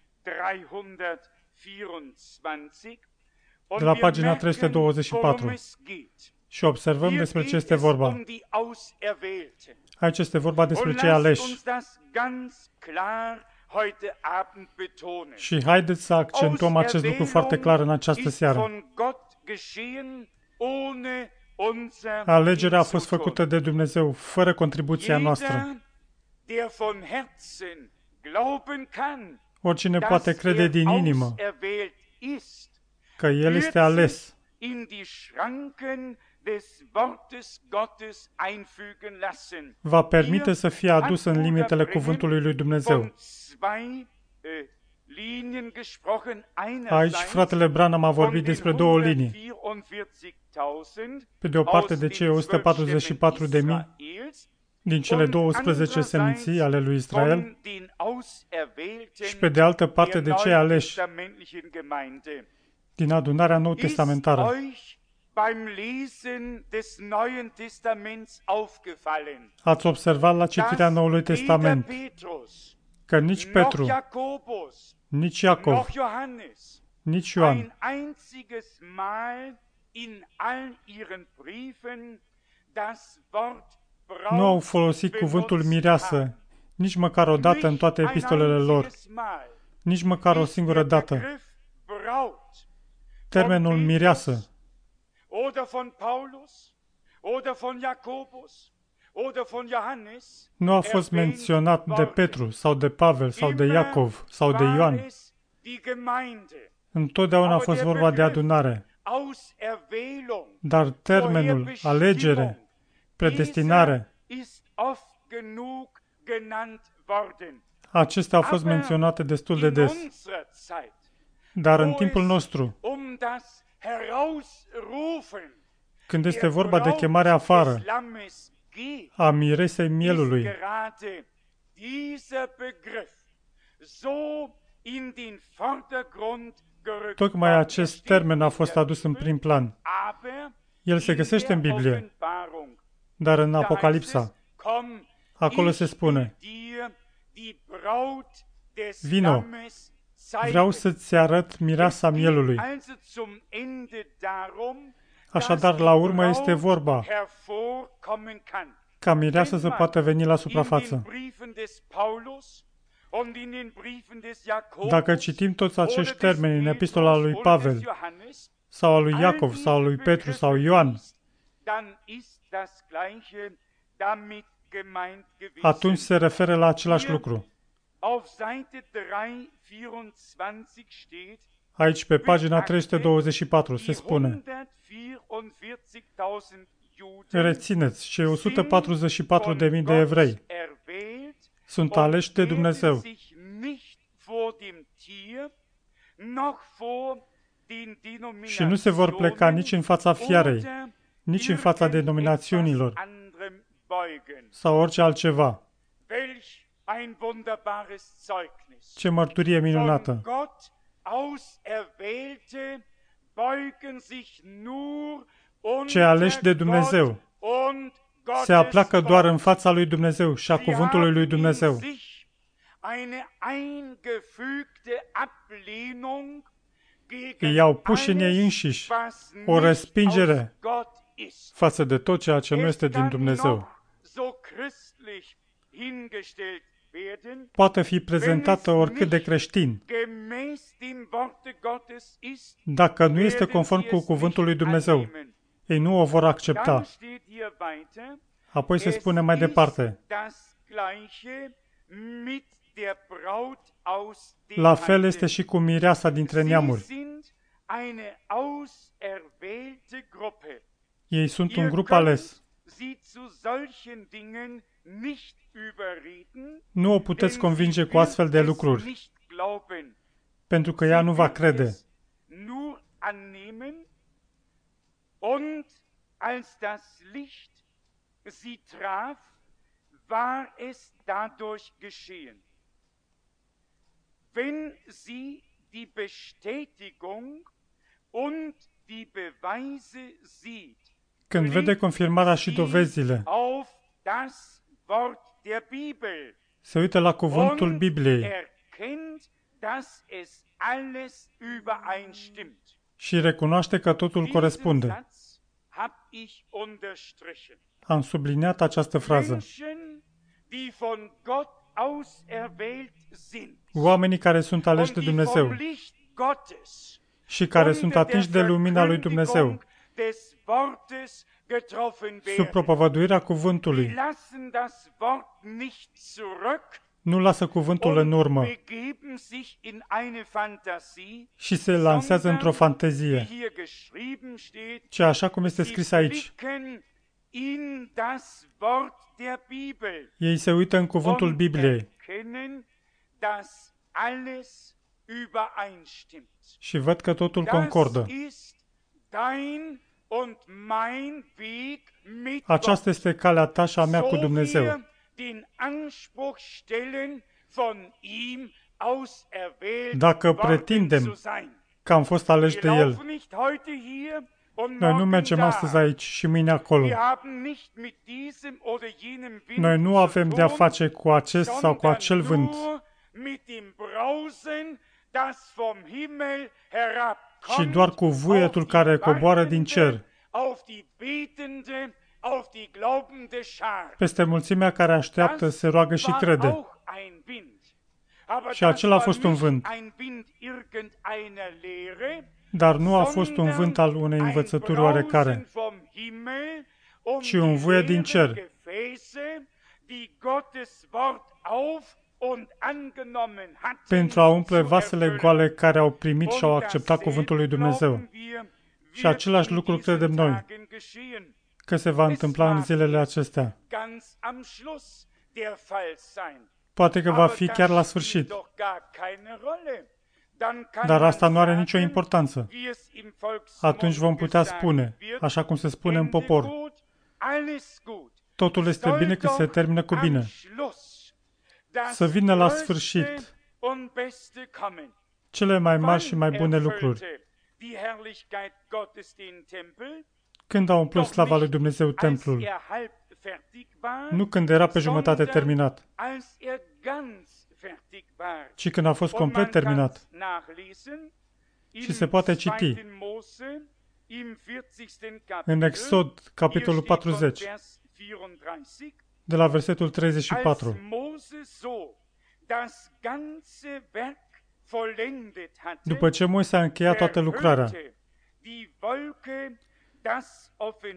S1: De la pagina trei sute douăzeci și patru. Și observăm despre ce este vorba. Aici este vorba despre cei aleși. Și haideți să accentuăm acest lucru foarte clar în această seară. Alegerea a fost făcută de Dumnezeu fără contribuția noastră. Oricine poate crede din inimă că El este ales, va permite să fie adus în limitele cuvântului lui Dumnezeu. Aici fratele Branham a vorbit despre două linii. Pe de o parte de cei o sută patruzeci și patru de mii din cele douăsprezece seminții ale lui Israel și pe de altă parte de cei aleși din adunarea nou testamentară. Ați observat la citirea Noului Testament că nici Petru, nici Iacov, nici Ioan nu au folosit cuvântul mireasă nici măcar o dată în toate epistolele lor, nici măcar o singură dată. Termenul mireasă nu a fost menționat de Petru sau de Pavel sau de Iacov sau de Ioan. Întotdeauna a fost vorba de adunare. Dar termenul alegere, predestinare, acestea au fost menționate destul de des. Dar în timpul nostru, când este vorba de chemarea afară a miresei mielului, tocmai acest termen a fost adus în prim plan. El se găsește în Biblie, dar în Apocalipsa, acolo se spune: vino, vreau să-ți arăt mireasa mielului. Așadar, la urmă este vorba ca mireasa să poată veni la suprafață. Dacă citim toți acești termeni în epistola lui Pavel, sau a lui Iacov, sau a lui Petru, sau Ioan, atunci se referă la același lucru. Aici, pe pagina trei sute douăzeci și patru, se spune: rețineți, cei o sută patruzeci și patru de mii de evrei sunt aleși de Dumnezeu și nu se vor pleca nici în fața fiarei, nici în fața denominațiunilor sau orice altceva. Ce mărturie minunată! Cei aleși de Dumnezeu se apleacă doar în fața lui Dumnezeu și a cuvântului lui Dumnezeu. I-au pus în ei înșiși o respingere față de tot ceea ce nu este din Dumnezeu. Poate fi prezentată oricât de creștin. Dacă nu este conform cu cuvântul lui Dumnezeu, ei nu o vor accepta. Apoi se spune mai departe: la fel este și cu mireasa dintre neamuri. Ei sunt un grup ales. Nu o puteți convinge cu astfel de lucruri, pentru că ea nu va crede.
S2: Und als das Licht sie traf, war es dadurch geschehen. Wenn sie die Bestätigung und die Beweise sieht,
S1: când vede confirmarea și dovezile,
S2: auf das Wort der Bibel
S1: se uită la cuvântul
S2: und
S1: Bibliei
S2: erkennt, dass es alles übereinstimmt.
S1: și recunoaște că totul
S2: Diesen
S1: corespunde.
S2: Satz hab ich unterstrichen.
S1: Am subliniat această frază.
S2: Menschen, die von Gott auserwählt sind
S1: Oamenii care sunt aleși
S2: und
S1: de
S2: die vom
S1: Dumnezeu
S2: Licht Gottes
S1: și care
S2: unter
S1: sunt
S2: der
S1: atinși de lumina lui Dumnezeu,
S2: Verkündigung des Wortes getroffen
S1: sub
S2: werden.
S1: propovăduirea
S2: Die
S1: cuvântului,
S2: lassen das Wort nicht zurück
S1: nu lasă cuvântul în
S2: und
S1: urmă
S2: begeben sich in eine Fantasie,
S1: și se lansează într-o
S2: sondern,
S1: fantezie,
S2: wie hier geschrieben steht,
S1: ci așa cum este
S2: sie
S1: scris aici.
S2: blicken in das Wort der Bibel
S1: Ei se uită în cuvântul
S2: und
S1: Bibliei
S2: erkennen, dass alles übereinstimmt.
S1: și văd că totul
S2: Das
S1: concordă.
S2: ist dein und mein Weg mit
S1: Aceasta
S2: Gott.
S1: este calea ta și a mea cu
S2: So
S1: Dumnezeu.
S2: wir den Anspruch stellen, von ihm auserwählt
S1: Dacă
S2: worden
S1: pretindem
S2: zu sein.
S1: Că am fost aleși
S2: Wir
S1: de El.
S2: laufen nicht heute hier und
S1: Noi nu
S2: morgen
S1: mergem
S2: da.
S1: astăzi aici și mâine acolo.
S2: Wir haben nicht mit diesem oder jenem Wind
S1: Noi nu
S2: zu
S1: avem de-a
S2: tun,
S1: face cu acest sau cu
S2: sondern
S1: acel vânt,
S2: nur mit dem Brausen, das vom Himmel
S1: ci
S2: herabkommt,
S1: doar cu vuietul
S2: auf die
S1: care coboară din
S2: wartende,
S1: cer,
S2: auf die betende, auf die glaubende Schar.
S1: peste mulțimea care așteaptă, se roagă și
S2: war
S1: crede.
S2: auch ein Wind. Aber
S1: Și
S2: das
S1: acela a
S2: war
S1: fost un
S2: nicht
S1: vânt.
S2: ein Wind irgendeiner Lehre,
S1: Dar nu a fost un vânt al unei
S2: ein
S1: învățături
S2: Brausen
S1: oarecare,
S2: vom Himmel, um
S1: ci un
S2: die
S1: vuiet din cer,
S2: leeren Gefäße, die Gottes Wort auf und angenommen hatten,
S1: pentru a umple
S2: zu
S1: vasele
S2: erfüllen.
S1: goale care au primit și au
S2: Und
S1: acceptat cuvântul lui
S2: dasselbe
S1: Dumnezeu.
S2: glauben wir,
S1: Și
S2: wird
S1: același
S2: in
S1: lucru
S2: diesen
S1: credem noi,
S2: Tagen geschehen.
S1: că se va întâmpla în zilele acestea.
S2: Ganz am Schluss der Fall sein.
S1: Poate că va
S2: Aber
S1: fi
S2: das
S1: chiar la
S2: spielt
S1: sfârșit,
S2: doch gar keine Rolle. Dann kann
S1: dar
S2: man
S1: asta nu are
S2: sagen,
S1: nicio importanță.
S2: wie es im Volksmund
S1: Atunci vom putea
S2: gesagt
S1: spune,
S2: wird,
S1: așa cum se spune în
S2: Ende
S1: popor,
S2: gut, alles gut.
S1: totul este
S2: Soll
S1: bine când se
S2: doch
S1: termină cu
S2: am
S1: bine.
S2: Schluss das
S1: Să vină la
S2: Größte
S1: sfârșit
S2: und Beste kommen.
S1: cele mai mari și mai
S2: Wann
S1: bune lucruri.
S2: erfüllte die Herrlichkeit Gottes den Tempel?
S1: Când a umplut
S2: Doch
S1: slava lui
S2: nicht,
S1: Dumnezeu
S2: als
S1: templul,
S2: er halb fertig war,
S1: nu când era pe jumătate
S2: sondern
S1: terminat,
S2: als er ganz fertig war.
S1: ci când a fost
S2: Und man
S1: complet terminat.
S2: kann's nachlesen
S1: Și
S2: im
S1: se poate citi
S2: zweiten Mose, im vierzigsten
S1: în
S2: Kapitel,
S1: Exod, capitolul
S2: hier steht von
S1: patruzeci,
S2: Vers vierunddreißig,
S1: de la versetul treizeci și
S2: als
S1: patru.
S2: Mose so das ganze Werk vollendet hatte,
S1: După ce Moise a încheiat toată lucrarea,
S2: erhöhte die Wolke das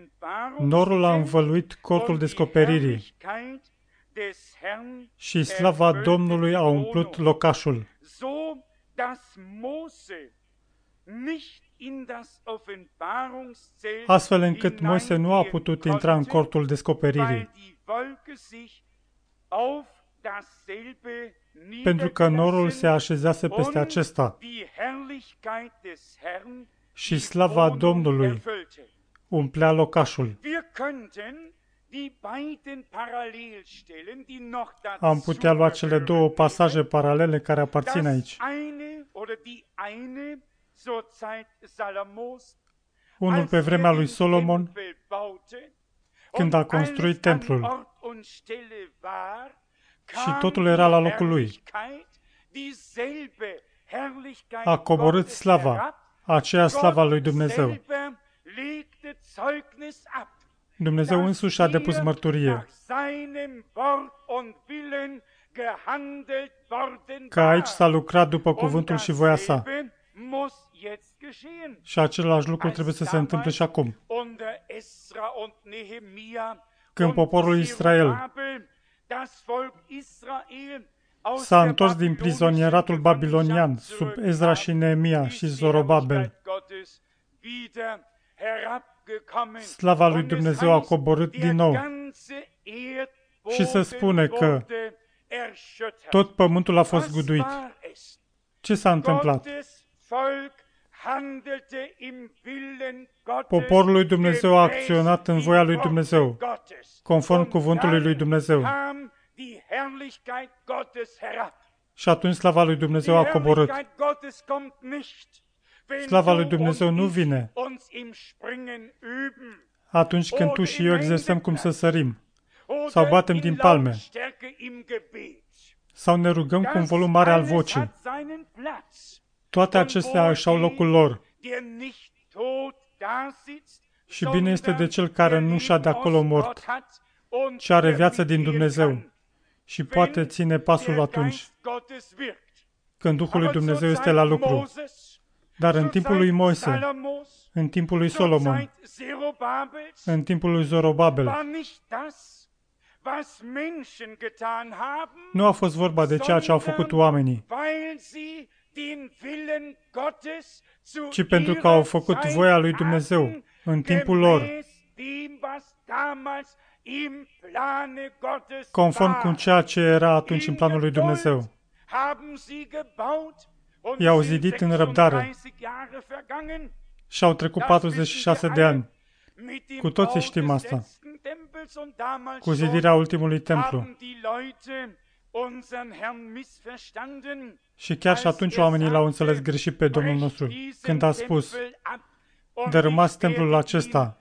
S1: norul a
S2: Offenbarungszelt
S1: învăluit cortul
S2: und die
S1: descoperirii
S2: Herrlichkeit des Herrn
S1: și slava
S2: erfüllte
S1: Domnului a
S2: die
S1: umplut
S2: Wohnung.
S1: locașul,
S2: So dass Mose nicht in das Offenbarungszelt
S1: astfel încât Moise nu a
S2: hineingehen
S1: putut intra în
S2: konnte,
S1: cortul descoperirii,
S2: weil die Wolke sich auf dasselbe
S1: pentru că norul se
S2: niedergelassen
S1: așezase peste
S2: und
S1: acesta
S2: die Herrlichkeit des Herrn
S1: și
S2: die
S1: slava
S2: Wohnung
S1: Domnului
S2: erfüllte.
S1: umplea locașul.
S2: Wir könnten die beiden Parallelstellen, die noch
S1: Am putea lua cele două pasaje paralele care aparțin
S2: das
S1: aici.
S2: eine oder die eine zur Zeit Salomos,
S1: Unul
S2: als
S1: pe
S2: er
S1: vremea lui
S2: den
S1: Solomon,
S2: Tempel baute
S1: când
S2: und
S1: a construit
S2: alles
S1: templul
S2: an Ort und Stelle war,
S1: și
S2: kam
S1: totul era la
S2: die
S1: locul lui.
S2: Herrlichkeit, dieselbe Herrlichkeit
S1: A coborât
S2: Gottes
S1: slava,
S2: herab,
S1: aceea slava lui
S2: Gott
S1: Dumnezeu.
S2: selber legte Zeugnis ab,
S1: Dumnezeu însuși a depus
S2: dass
S1: mărturie
S2: nach seinem Wort und Willen gehandelt worden
S1: că aici
S2: war.
S1: s-a lucrat după
S2: Und
S1: cuvântul și voia sa.
S2: dasselbe muss jetzt geschehen.
S1: Și același lucru
S2: Als
S1: trebuie să se întâmple și acum.
S2: unter Esra und Nehemia
S1: Când
S2: und
S1: poporul Israel
S2: Zerubabel, das Volk Israel aus
S1: s-a
S2: der
S1: întors din prizonieratul babilonian sub Ezra și Neemia și Zorobabel, slava lui Dumnezeu a coborât din nou. Și se spune că tot pământul a fost zguduit. Ce s-a întâmplat? Poporul lui Dumnezeu a acționat în voia lui Dumnezeu, conform cuvântului lui Dumnezeu. Și atunci slava lui Dumnezeu a coborât. Slava lui Dumnezeu nu vine atunci când tu și eu exersăm cum să sărim sau batem din palme sau ne rugăm cu un volum mare al vocii. Toate acestea își au locul lor. Și bine este de cel care nu și-a de acolo mort, ci are viață din Dumnezeu și poate ține pasul atunci când Duhul lui Dumnezeu este la lucru. Dar în timpul lui Moise, în timpul lui Solomon, în timpul lui Zorobabel, nu a fost vorba de ceea ce au făcut oamenii, ci pentru că au făcut voia lui Dumnezeu în timpul lor, conform cu ceea ce era atunci în planul lui Dumnezeu. I-au zidit în răbdare și au trecut patruzeci și șase de ani. Cu toții știm asta. Cu zidirea ultimului templu. Și chiar și atunci oamenii l-au înțeles greșit pe Domnul nostru, când a spus: dărâmați templul acesta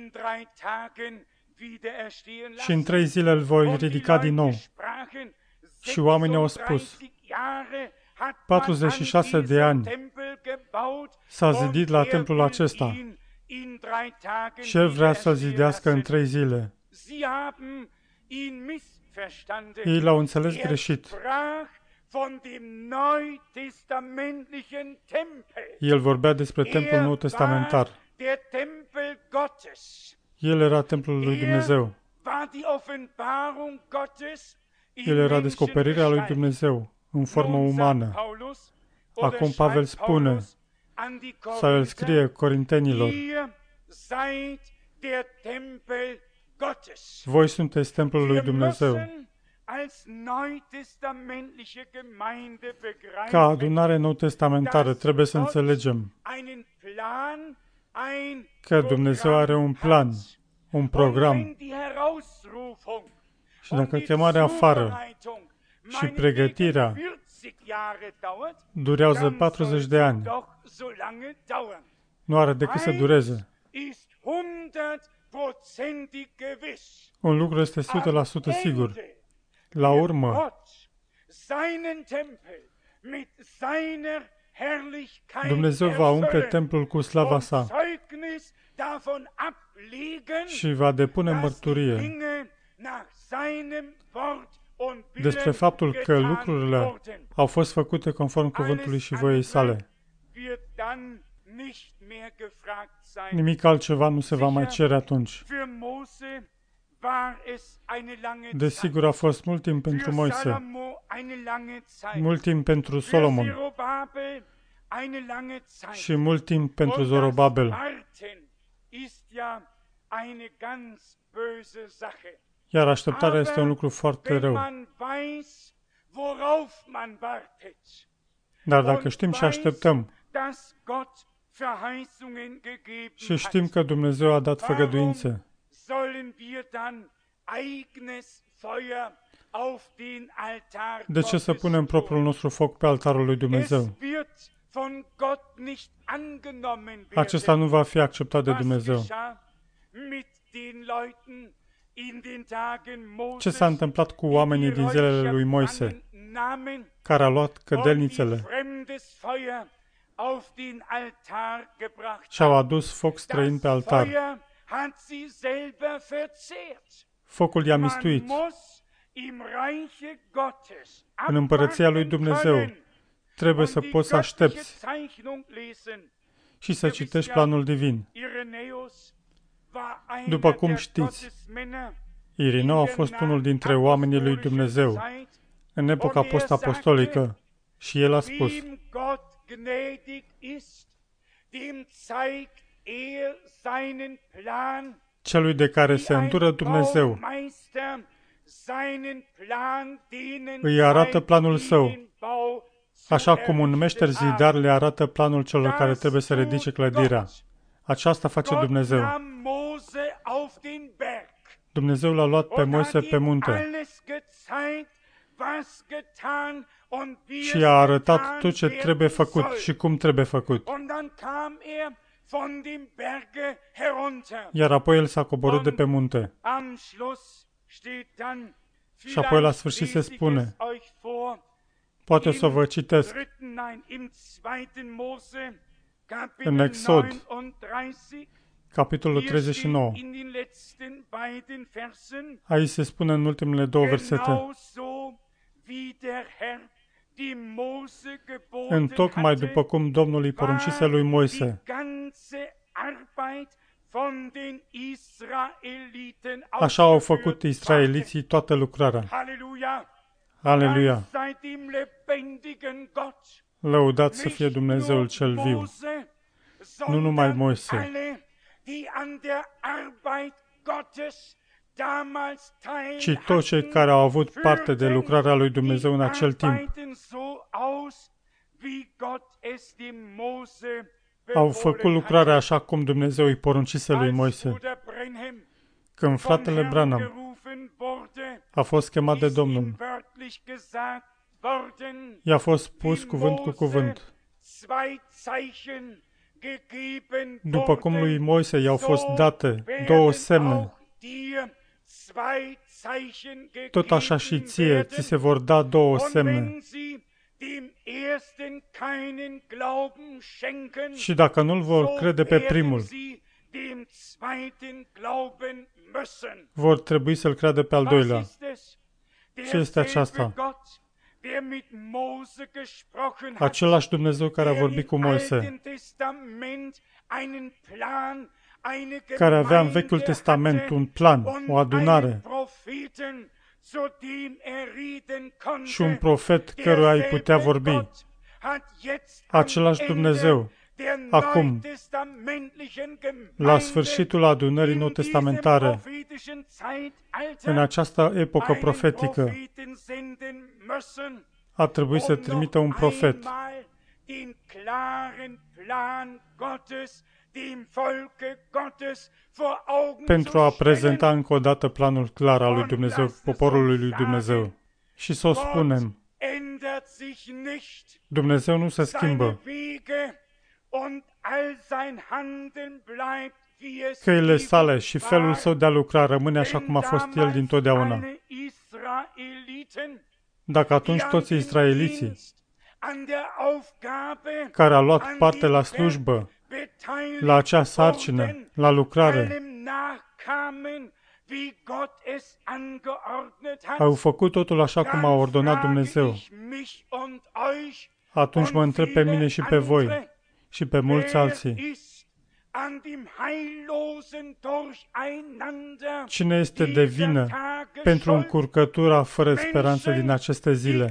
S1: și în trei zile îl voi ridica din nou. Și oamenii au spus: patruzeci și șase de ani s-a zidit la templul acesta și el vrea să zidească în trei zile. Ei l-au înțeles greșit. El vorbea despre templul nou testamentar. El era templul lui Dumnezeu. El era descoperirea lui Dumnezeu în formă umană. Acum Pavel spune, sau el scrie Corintenilor: voi sunteți templul lui Dumnezeu. Ca adunare nou-testamentară trebuie să înțelegem că Dumnezeu are un plan, un program. Și dacă chemarea afară și pregătirea durează patruzeci de ani, nu are decât să dureze. Un lucru este o sută la sută sigur. La urmă, Dumnezeu va umple templul cu slava sa și va depune mărturie despre faptul că lucrurile au fost făcute conform cuvântului și voiei sale. Nimic altceva nu se va mai cere atunci. Desigur, a fost mult timp pentru Moise, mult timp pentru Solomon și mult timp pentru Zorobabel. Iar așteptarea este un lucru foarte rău. Dar dacă știm și așteptăm și știm că Dumnezeu a dat făgăduințe, de ce să punem propriul nostru foc pe altarul lui Dumnezeu? Acesta nu va fi acceptat de Dumnezeu. Ce s-a întâmplat cu oamenii din zilele lui Moise, care a luat cădelnițele și au adus foc străin pe altar? Focul i-a mistuit. În împărăția lui Dumnezeu trebuie să poți să aștepți și să citești planul divin. După cum știți, Irineu a fost unul dintre oamenii lui Dumnezeu în epoca post-apostolică și el a spus: celui de care se îndură Dumnezeu îi arată planul său, așa cum un meșter zidar le arată planul celor care trebuie să ridice clădirea. Aceasta face Dumnezeu. Dumnezeu l-a luat pe Moise pe munte și i-a arătat tot ce trebuie făcut și cum trebuie făcut. Iar apoi el s-a coborât de pe munte. Și apoi la sfârșit se spune, poate o să vă citesc, în Exod, capitolul treizeci și nouă. Aici se spune în ultimele două versete, întocmai după cum Domnul îi poruncise lui Moise, așa au făcut israeliții toată lucrarea. Aleluia! Lăudat să fie Dumnezeul cel viu! Nu numai Moise, ci toți cei care au avut parte de lucrarea lui Dumnezeu în acel timp au făcut lucrarea așa cum Dumnezeu îi poruncise lui Moise. Când fratele Branham a fost chemat de Domnul, i-a fost spus cuvânt cu cuvânt. După cum lui Moise i-au fost date două semne, tot așa și ție ți se vor da două semne. Și dacă nu-l vor crede pe primul, vor trebui să-l creadă pe al doilea. Ce este aceasta? Același Dumnezeu care a vorbit cu Moise, care avea în Vechiul Testament un plan, o adunare și un profet căruia îi putea vorbi. Același Dumnezeu, acum, la sfârșitul adunării nou-testamentare, în această epocă profetică, a trebuit să trimită un profet pentru a prezenta încă o dată planul clar al lui Dumnezeu, poporului lui Dumnezeu. Și să o spunem, Dumnezeu nu se schimbă. Căile sale și felul său de a lucra rămâne așa cum a fost el dintotdeauna. Dacă atunci toți israeliții care au luat parte la slujbă, la acea sarcină, la lucrare, au făcut totul așa cum a ordonat Dumnezeu, atunci mă întreb pe mine și pe voi și pe mulți alții, cine este de vină pentru încurcătura fără speranță din aceste zile?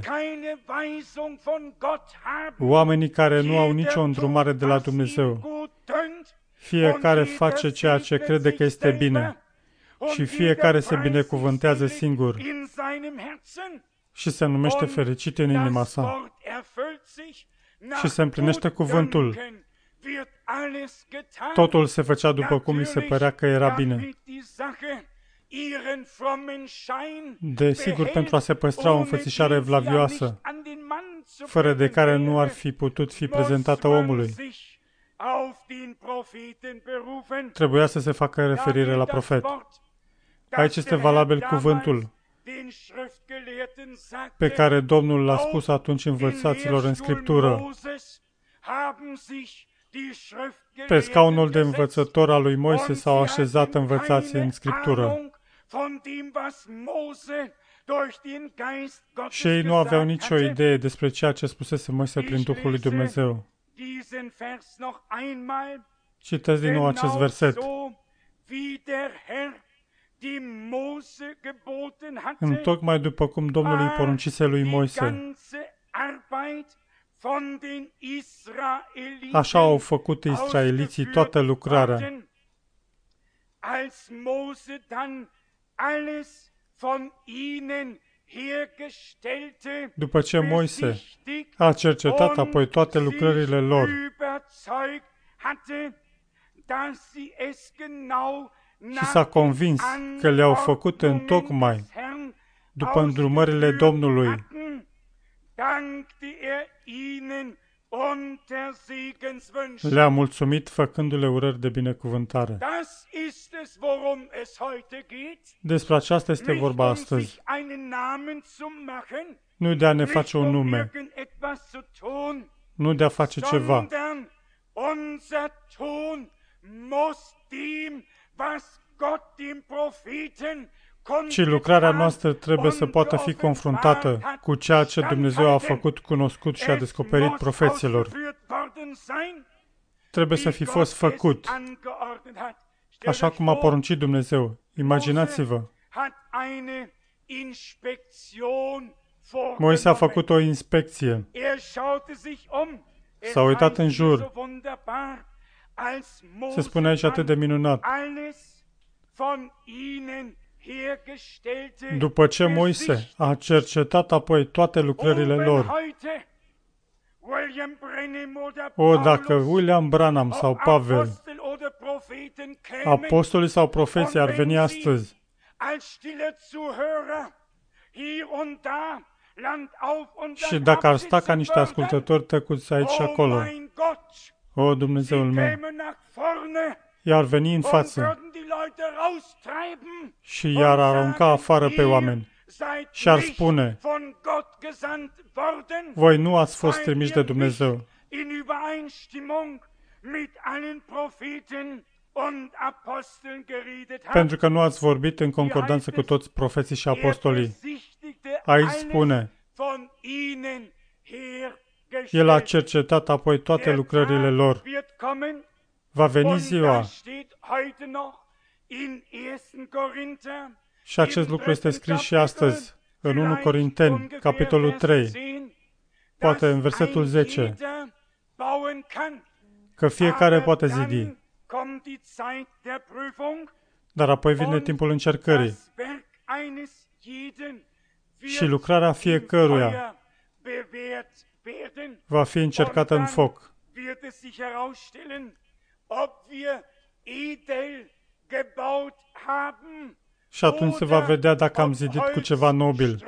S1: Oamenii care nu au nicio îndrumare de la Dumnezeu. Fiecare face ceea ce crede că este bine și fiecare se binecuvântează singur și se numește fericit în inima sa. Și se împlinește cuvântul. Totul se făcea după cum li se părea că era bine. Desigur, pentru a se păstra o înfățișare evlavioasă, fără de care nu ar fi putut fi prezentată omului, trebuia să se facă referire la profet. Aici este valabil cuvântul pe care Domnul l-a spus atunci învățaților în Scriptură. Pe scaunul de învățător al lui Moise s-au așezat învățații în Scriptură. Și ei nu aveau nicio idee despre ceea ce spusese Moise prin Duhul lui Dumnezeu. Citesc din nou acest verset. Întocmai după cum Domnul îi poruncise lui Moise, așa au făcut israeliții toată lucrarea. După ce Moise a cercetat apoi toate lucrările lor și s-a convins că le-au făcut întocmai după îndrumările Domnului,
S2: und der Segenswünsche.
S1: Le-a mulțumit făcându-le urări de binecuvântare.
S2: Das ist es, worum es heute geht.
S1: Despre aceasta este
S2: Nicht
S1: vorba
S2: um
S1: astăzi.
S2: sich einen Namen zu machen,
S1: Nu de a ne
S2: nicht
S1: face un
S2: um
S1: nume,
S2: irgendetwas zu tun,
S1: nu de a face ceva,
S2: sondern unser Tun muss dem, was Gott dem Propheten
S1: ci lucrarea noastră trebuie să poată fi confruntată cu ceea ce Dumnezeu a făcut cunoscut și a descoperit profeților. Trebuie să fi fost făcut, așa cum a poruncit Dumnezeu. Imaginați-vă, Moise a făcut o inspecție. S-a uitat în jur. Se spune aici atât de minunat. După ce Moise a cercetat apoi toate lucrările lor, o, dacă William Branham sau Pavel, apostolii sau profeții ar veni astăzi și dacă ar sta ca niște ascultători tăcuți aici și acolo, o, Dumnezeul meu, i-ar veni în față și i-ar arunca afară pe oameni și ar spune: voi nu ați fost trimiși de Dumnezeu, pentru că nu ați vorbit în concordanță cu toți profeții și apostolii. Aici spune: El a cercetat apoi toate lucrările lor. Va veni ziua. Și acest lucru este scris și astăzi, în întâi Corinteni, capitolul trei, poate în versetul zece, că fiecare poate zidi. Dar apoi vine timpul încercării și lucrarea fiecăruia va fi încercată în foc. Și atunci se va vedea dacă am zidit cu ceva nobil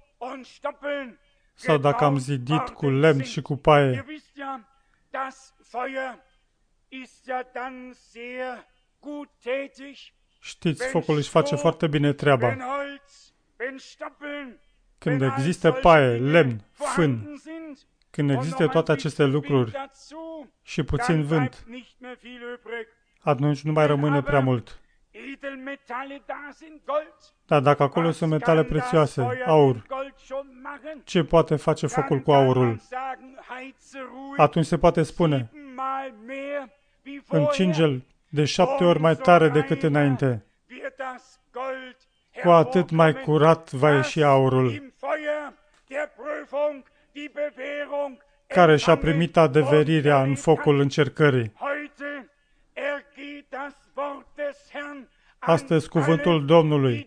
S1: sau dacă am zidit cu lemn și cu paie. Știți, focul își face foarte bine treaba. Când există paie, lemn, fân, când există toate aceste lucruri și puțin vânt, atunci nu mai rămâne prea mult. Dar dacă acolo sunt metale prețioase, aur, ce poate face focul cu aurul? Atunci se poate spune: încinge-l de șapte ori mai tare decât înainte. Cu atât mai curat va ieși aurul, care și-a primit adeverirea în focul încercării. Astăzi cuvântul Domnului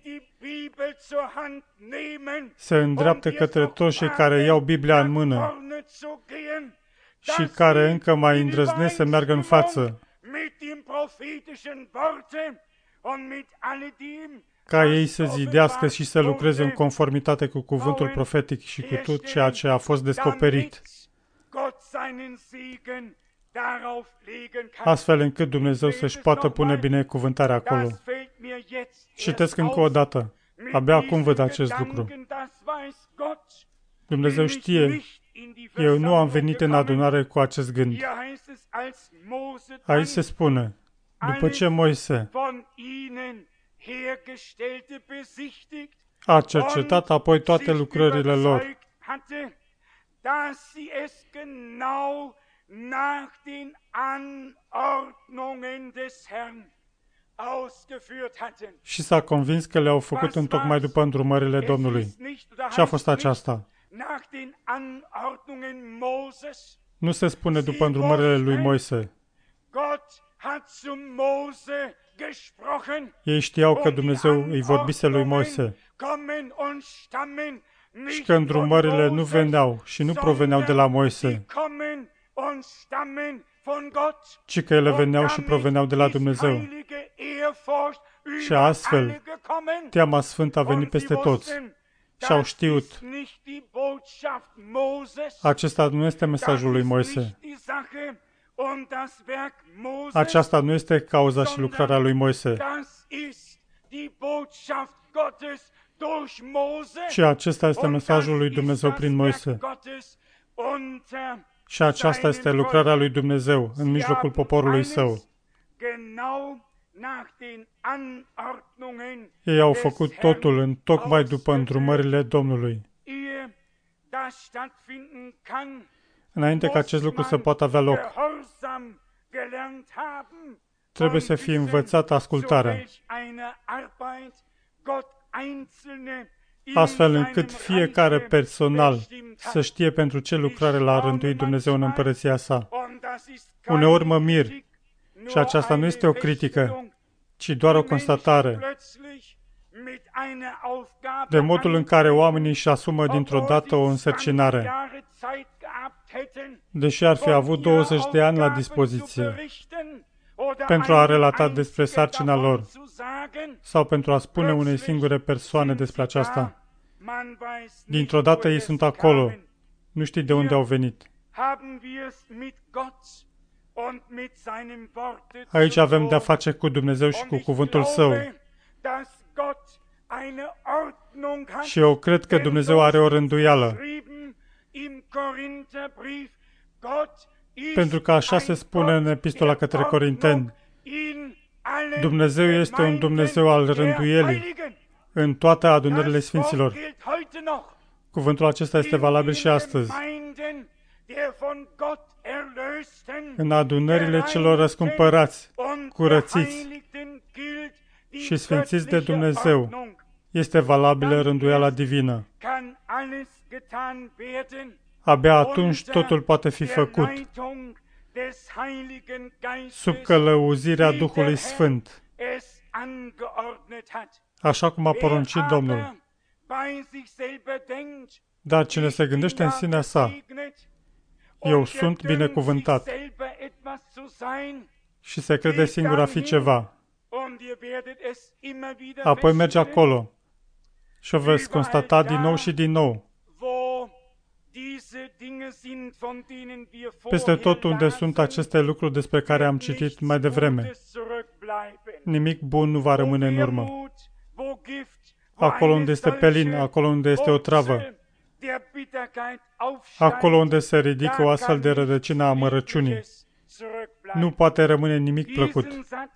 S1: se îndreaptă către toți cei care iau Biblia în mână și care încă mai îndrăznesc să meargă în față, ca ei să zidească și să lucreze în conformitate cu cuvântul profetic și cu tot ceea ce a fost descoperit, astfel încât Dumnezeu să-și poată pune binecuvântarea acolo. Citesc încă o dată. Abia acum văd acest lucru. Dumnezeu știe, eu nu am venit în adunare cu acest gând. Aici se spune: după ce Moise a cercetat apoi toate lucrările lor, și s-a convins că le-au făcut întocmai după îndrumările Domnului. Ce a fost aceasta? Nu se spune după îndrumările lui Moise. Ei știau că Dumnezeu îi vorbise lui Moise și că îndrumările nu veneau și nu proveneau de la Moise, ci că ele veneau și proveneau de la Dumnezeu. Și astfel, teama sfântă a venit peste toți și au știut. Acesta nu este mesajul lui Moise. Aceasta nu este cauza și lucrarea lui Moise, ci acesta este mesajul lui Dumnezeu prin Moise. Și aceasta este lucrarea lui Dumnezeu în mijlocul poporului său. Ei au făcut totul în tocmai după îndrumările Domnului. Înainte ca acest lucru să poată avea loc, trebuie să fie învățat ascultarea, astfel încât fiecare personal să știe pentru ce lucrare l-a rânduit Dumnezeu în împărăția sa. Uneori mă mir, și aceasta nu este o critică, ci doar o constatare, de modul în care oamenii își asumă dintr-o dată o însărcinare, deși ar fi avut douăzeci de ani la dispoziție, pentru a relata despre sarcina lor sau pentru a spune unei singure persoane despre aceasta. Dintr-o dată ei sunt acolo, nu știi de unde au venit. Aici avem de-a face cu Dumnezeu și cu cuvântul Său. Și eu cred că Dumnezeu are o rânduială, pentru că așa se spune în Epistola către Corinteni. Dumnezeu este un Dumnezeu al rânduielii în toate adunările Sfinților. Cuvântul acesta este valabil și astăzi. În adunările celor răscumpărați, curățiți și sfințiți de Dumnezeu, este valabilă rânduiala divină. Abia atunci totul poate fi făcut, sub călăuzirea Duhului Sfânt, așa cum a poruncit Domnul. Dar cine se gândește în sinea sa, eu sunt binecuvântat, și se crede singur a fi ceva, apoi merge acolo și o veți constata din nou și din nou. Peste tot unde sunt aceste lucruri despre care am citit mai devreme, nimic bun nu va rămâne în urmă. Acolo unde este pelin, acolo unde este o travă, acolo unde se ridică o astfel de rădăcină a amărăciunii, nu poate rămâne nimic plăcut.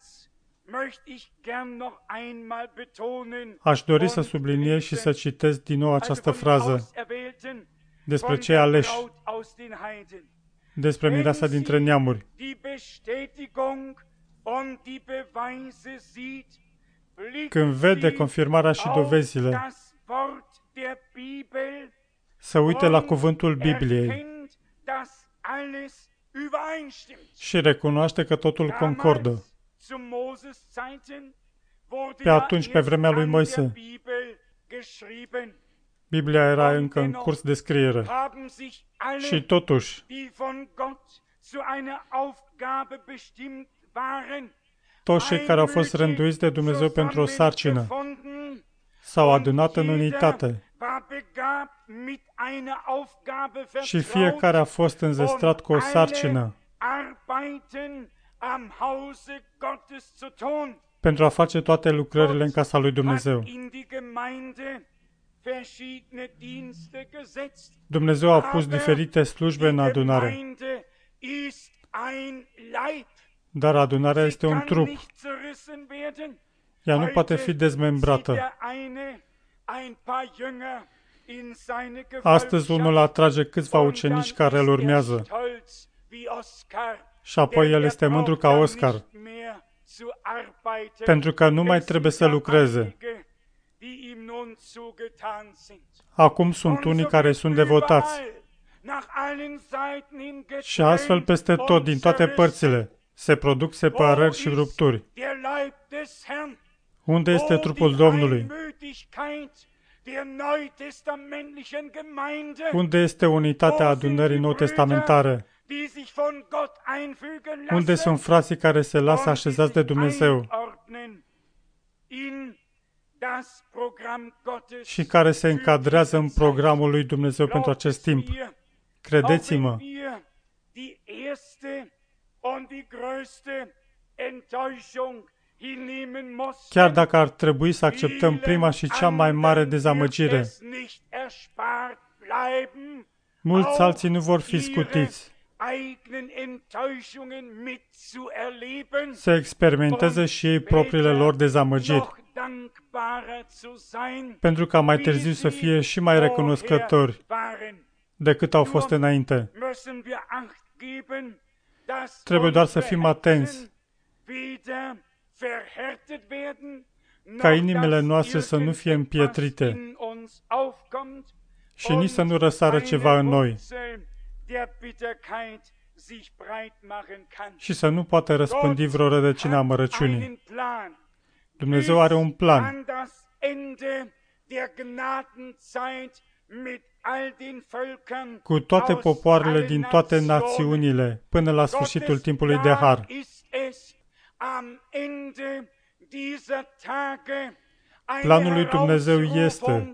S1: Aș dori să subliniez și să citesc din nou această frază despre cei aleși, despre mireasa dintre neamuri. Când vede confirmarea și dovezile, să uite la cuvântul Bibliei și recunoaște că totul concordă. Pe atunci, pe vremea lui Moise, Biblia era încă în curs de scriere. Și totuși, toți cei care au fost rânduiți de Dumnezeu pentru o sarcină s-au adunat în unitate și fiecare a fost înzestrat cu o sarcină pentru a face toate lucrările în casa lui Dumnezeu. Dumnezeu a pus diferite slujbe în adunare, dar adunarea este un trup. Ea nu poate fi dezmembrată. Astăzi unul atrage câțiva ucenici care îl urmează și apoi el este mândru ca Oscar, pentru că nu mai trebuie să lucreze. Acum sunt unii care sunt devotați și astfel peste tot, din toate părțile, se produc separări și rupturi. Unde este trupul Domnului? Unde este unitatea adunării nou-testamentare? Unde sunt frații care se lasă așezați de Dumnezeu și care se încadrează în programul lui Dumnezeu pentru acest timp. Credeți-mă, chiar dacă ar trebui să acceptăm prima și cea mai mare dezamăgire, mulți alții nu vor fi scutiți să experimenteze și ei propriile lor dezamăgiri, pentru ca mai târziu să fie și mai recunoscători decât au fost înainte. Trebuie doar să fim atenți ca inimile noastre să nu fie împietrite și nici să nu răsară ceva în noi și să nu poată răspândi vreo rădăcină a amărăciunii. Dumnezeu are un plan cu toate popoarele din toate națiunile până la sfârșitul timpului de har. Planul lui Dumnezeu este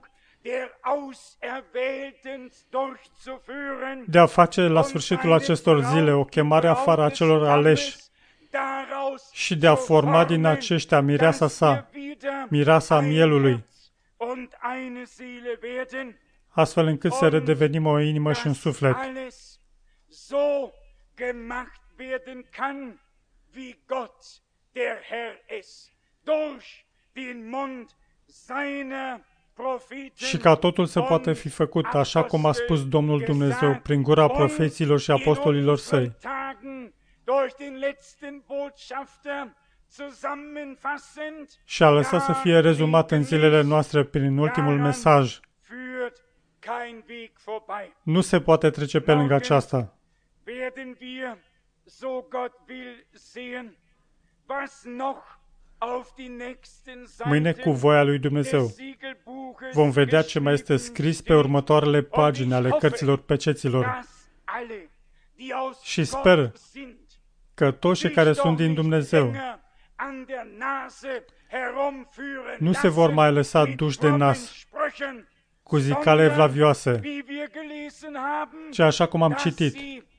S1: de a face la sfârșitul acestor zile o chemare afară a celor aleși și de a forma din aceștia mireasa sa, mireasa mielului, astfel încât să redevenim o inimă și un suflet. Și ca totul să poată fi făcut așa cum a spus Domnul Dumnezeu prin gura profeților și apostolilor săi. Și a lăsat să fie rezumat în zilele noastre prin ultimul mesaj. Nu se poate trece pe lângă aceasta. Mâine, cu voia lui Dumnezeu, vom vedea ce mai este scris pe următoarele pagini ale cărților peceților. Și sper că toți cei care sunt din Dumnezeu nu se vor mai lăsa duși de nas cu zicale evlavioase, ci așa cum am citit,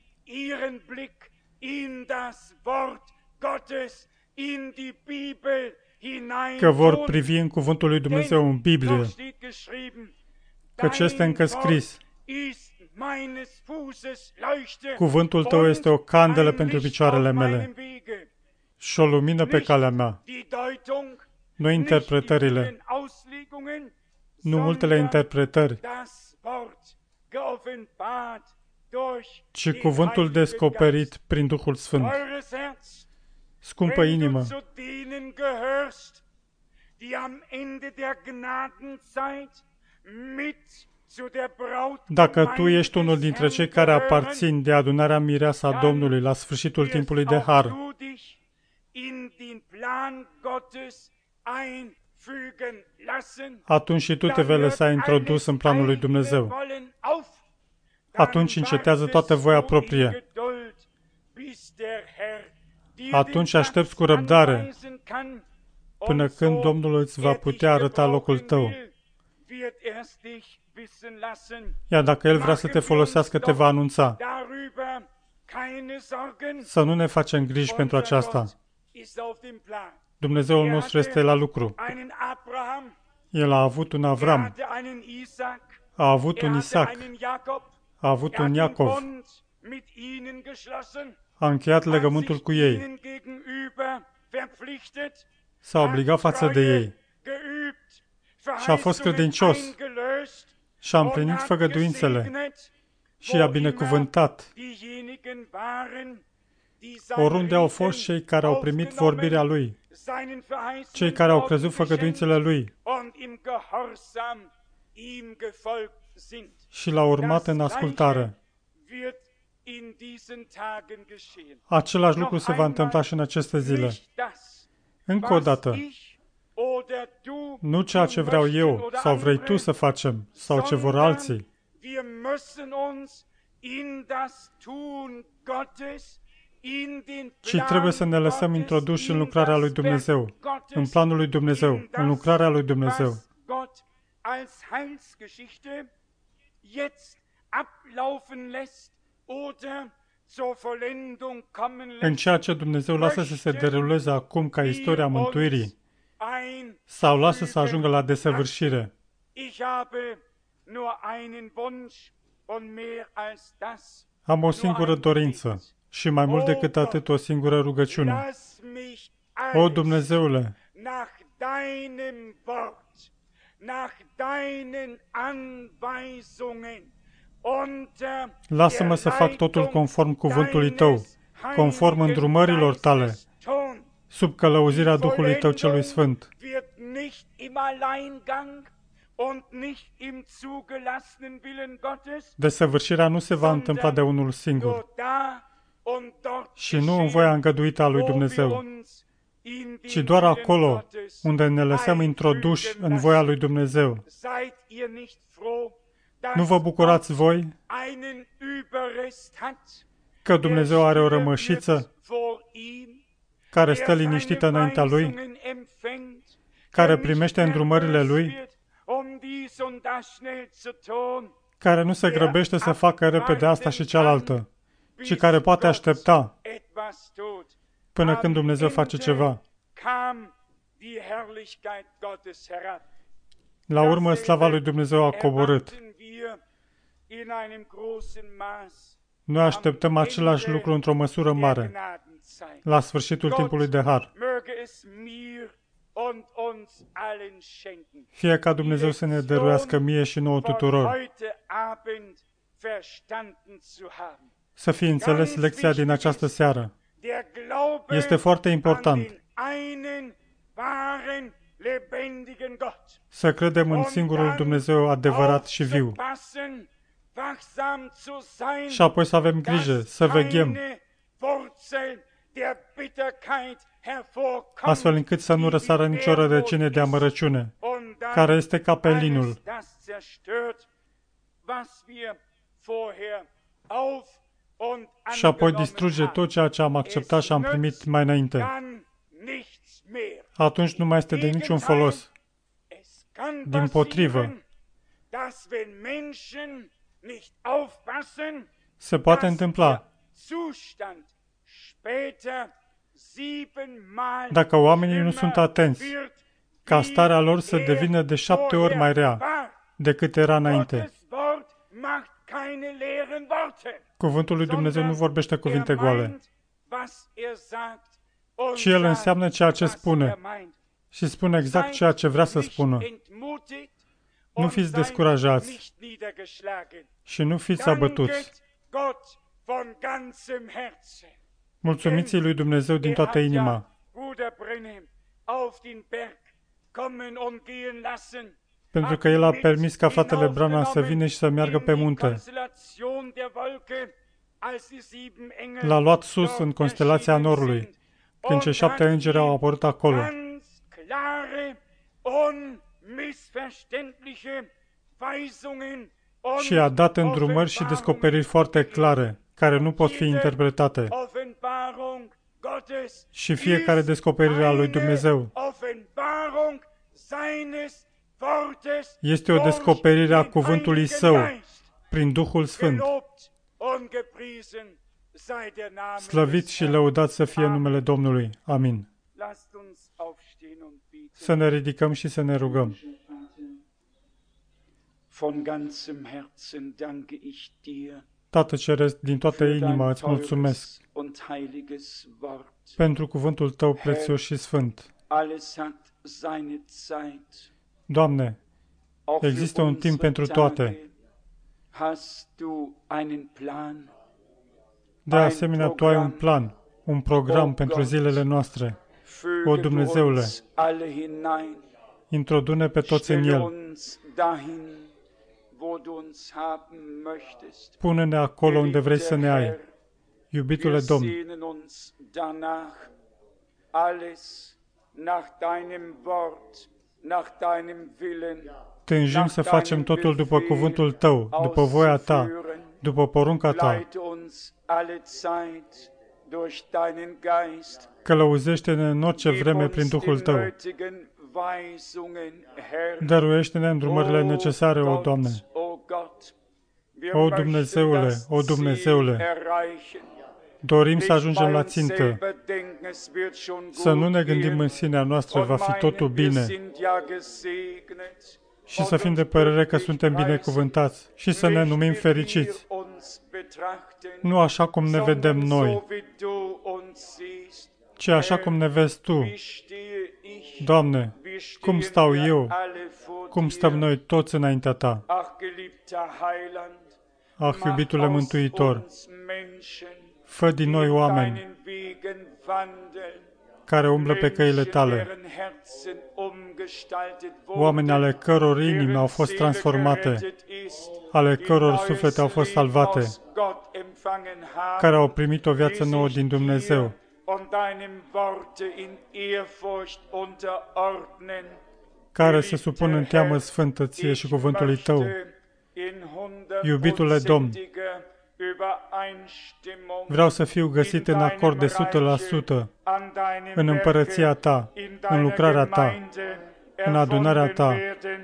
S1: că vor privi în cuvântul lui Dumnezeu în Biblie, căci este încă scris: cuvântul tău este o candelă pentru picioarele mele și o lumină pe calea mea. Nu interpretările, nu multele interpretări, ci cuvântul descoperit prin Duhul Sfânt. Scumpă inimă, dacă tu ești unul dintre cei care aparțin de adunarea mireasă a Domnului la sfârșitul timpului de har, atunci și tu te vei lăsa introdus în planul lui Dumnezeu. Atunci încetează toată voia proprie. Atunci aștepți cu răbdare până când Domnul îți va putea arăta locul tău. Iar dacă El vrea să te folosească, te va anunța. Să nu ne facem griji pentru aceasta. Dumnezeul nostru este la lucru. El a avut un Avram, a avut un Isaac, a avut un Iacov, a încheiat legământul cu ei, s-a obligat față de ei și a fost credincios și a împlinit făgăduințele și i-a binecuvântat. Oriunde au fost cei care au primit vorbirea Lui, cei care au crezut făgăduințele Lui și l-au urmat în ascultare. Același lucru se va întâmpla și în aceste zile. Încă o dată, nu ceea ce vreau eu sau vrei tu să facem sau ce vor alții, ci trebuie să ne lăsăm introduși în lucrarea lui Dumnezeu, în planul lui Dumnezeu, în lucrarea lui Dumnezeu. În ceea ce Dumnezeu lasă să se deruleze acum ca istoria mântuirii, sau lasă să ajungă la desăvârșire. Am o singură dorință și mai mult decât atât o singură rugăciune. O, Dumnezeule, lasă-mă să fac totul conform cuvântului Tău, conform îndrumărilor Tale, sub călăuzirea Duhului Tău celui Sfânt. Desăvârșirea nu se va întâmpla de unul singur și nu în voia îngăduită a lui Dumnezeu, ci doar acolo unde ne lăsăm introduși în voia lui Dumnezeu. Nu vă bucurați voi că Dumnezeu are o rămășiță care stă liniștită înaintea Lui, care primește îndrumările Lui, care nu se grăbește să facă repede asta și cealaltă, ci care poate aștepta până când Dumnezeu face ceva. La urmă, slava lui Dumnezeu a coborât. Noi așteptăm același lucru într-o măsură mare, la sfârșitul timpului de har. Fie ca Dumnezeu să ne dăruiască mie și nouă tuturor să fi înțeles lecția din această seară. Este foarte important să credem în singurul Dumnezeu adevărat și viu și apoi să avem grijă, să veghem, astfel încât să nu răsară nicio rădăcine de amărăciune, care este ca pelinul, și apoi distruge tot ceea ce am acceptat și am primit mai înainte. Atunci nu mai este de niciun folos. Dimpotrivă, se poate întâmpla dacă oamenii nu sunt atenți, ca starea lor să devină de șapte ori mai rea decât era înainte. Cuvântul lui Dumnezeu nu vorbește cuvinte goale, ci El înseamnă ceea ce spune și spune exact ceea ce vrea să spună. Nu fiți descurajați și nu fiți abătuți. Mulțumiți lui Dumnezeu din toată inima, pentru că El a permis ca fratele Branham să vină și să meargă pe munte. L-a luat sus în constelația norului, când cei șapte îngeri au apărut acolo. Și a dat îndrumări și descoperiri foarte clare, care nu pot fi interpretate. Și fiecare descoperire a lui Dumnezeu este o descoperire a cuvântului Său, prin Duhul Sfânt. Slăvit și lăudat să fie numele Domnului. Amin. Să ne ridicăm și să ne rugăm. Tată Ceresc, din toată inima îți mulțumesc pentru cuvântul Tău prețios și sfânt. Doamne, există un timp pentru toate. De asemenea, Tu ai un plan, un program pentru zilele noastre. O, Dumnezeule, introdu-ne pe toți în El. Pune-ne acolo unde vrei să ne ai. Iubitule Domn, tânjim să facem totul după cuvântul Tău, după voia Ta, după porunca Ta.
S2: durch deinen Geist.
S1: Călăuzește-ne în orice
S2: Gib
S1: vreme
S2: uns
S1: prin
S2: die
S1: Duhul Tău.
S2: nötigen Weisungen, Herr.
S1: Dăruiește-ne îndrumările necesare, o Doamne.
S2: O Gott, wir
S1: O
S2: möchten
S1: Dumnezeule,
S2: das
S1: o Dumnezeule,
S2: Ziel erreichen.
S1: dorim să
S2: Nicht
S1: ajungem
S2: bei
S1: la
S2: uns
S1: țintă,
S2: selber denken, es wird schon
S1: să nu
S2: gut
S1: ne gândim
S2: gehen.
S1: în sinea noastră, va fi
S2: Und
S1: totul
S2: meine, wir
S1: bine,
S2: sind ja gesegnet.
S1: și să fim de părere că suntem binecuvântați și să ne numim fericiți, nu așa cum ne vedem noi, ci așa cum ne vezi Tu. Doamne, cum stau eu, cum stăm noi toți înaintea Ta. Ah, iubitule Mântuitor, fă din noi oameni care umblă pe căile Tale, oameni ale căror inimi au fost transformate, ale căror suflete au fost salvate, care au primit o viață nouă din Dumnezeu, care se supun în teamă sfântă Ție și cuvântului Tău. Iubitule Domn, vreau să fiu găsit în acord de o sută la sută în împărăția Ta, în lucrarea Ta, în adunarea Ta.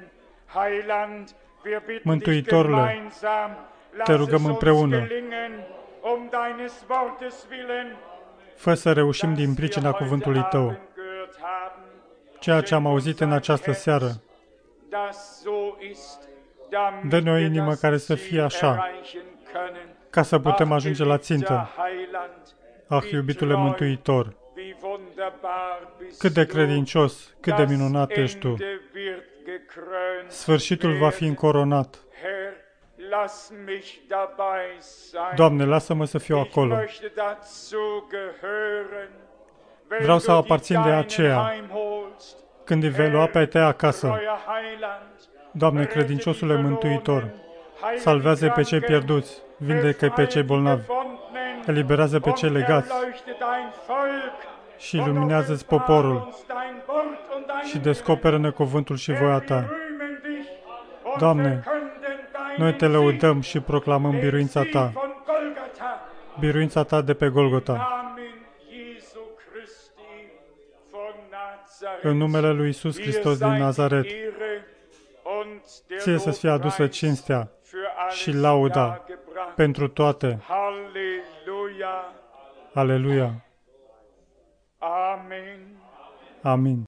S1: Mântuitorule, Te rugăm împreună, fă să reușim din pricina cuvântului Tău, ceea ce am auzit în această seară. Dă-ne o inimă care să fie așa, ca să putem ajunge la țintă. Ah, iubitule Mântuitor, cât de credincios, cât de minunat ești Tu. Sfârșitul va fi încoronat. Doamne, lasă-mă să fiu acolo. Vreau să aparțin de aceea când îi vei lua pe Tăi acasă. Doamne, credinciosule Mântuitor, salvează pe cei pierduți, vindecă pe cei bolnavi, eliberează pe cei legați și iluminează-ți poporul și descoperă-ne cuvântul și voia Ta. Doamne, noi Te lăudăm și proclamăm biruința Ta, biruința Ta de pe Golgota. În numele lui Iisus Hristos din Nazaret, Ție să-ți fie adusă cinstea și lauda pentru toate. Aleluia! Amin!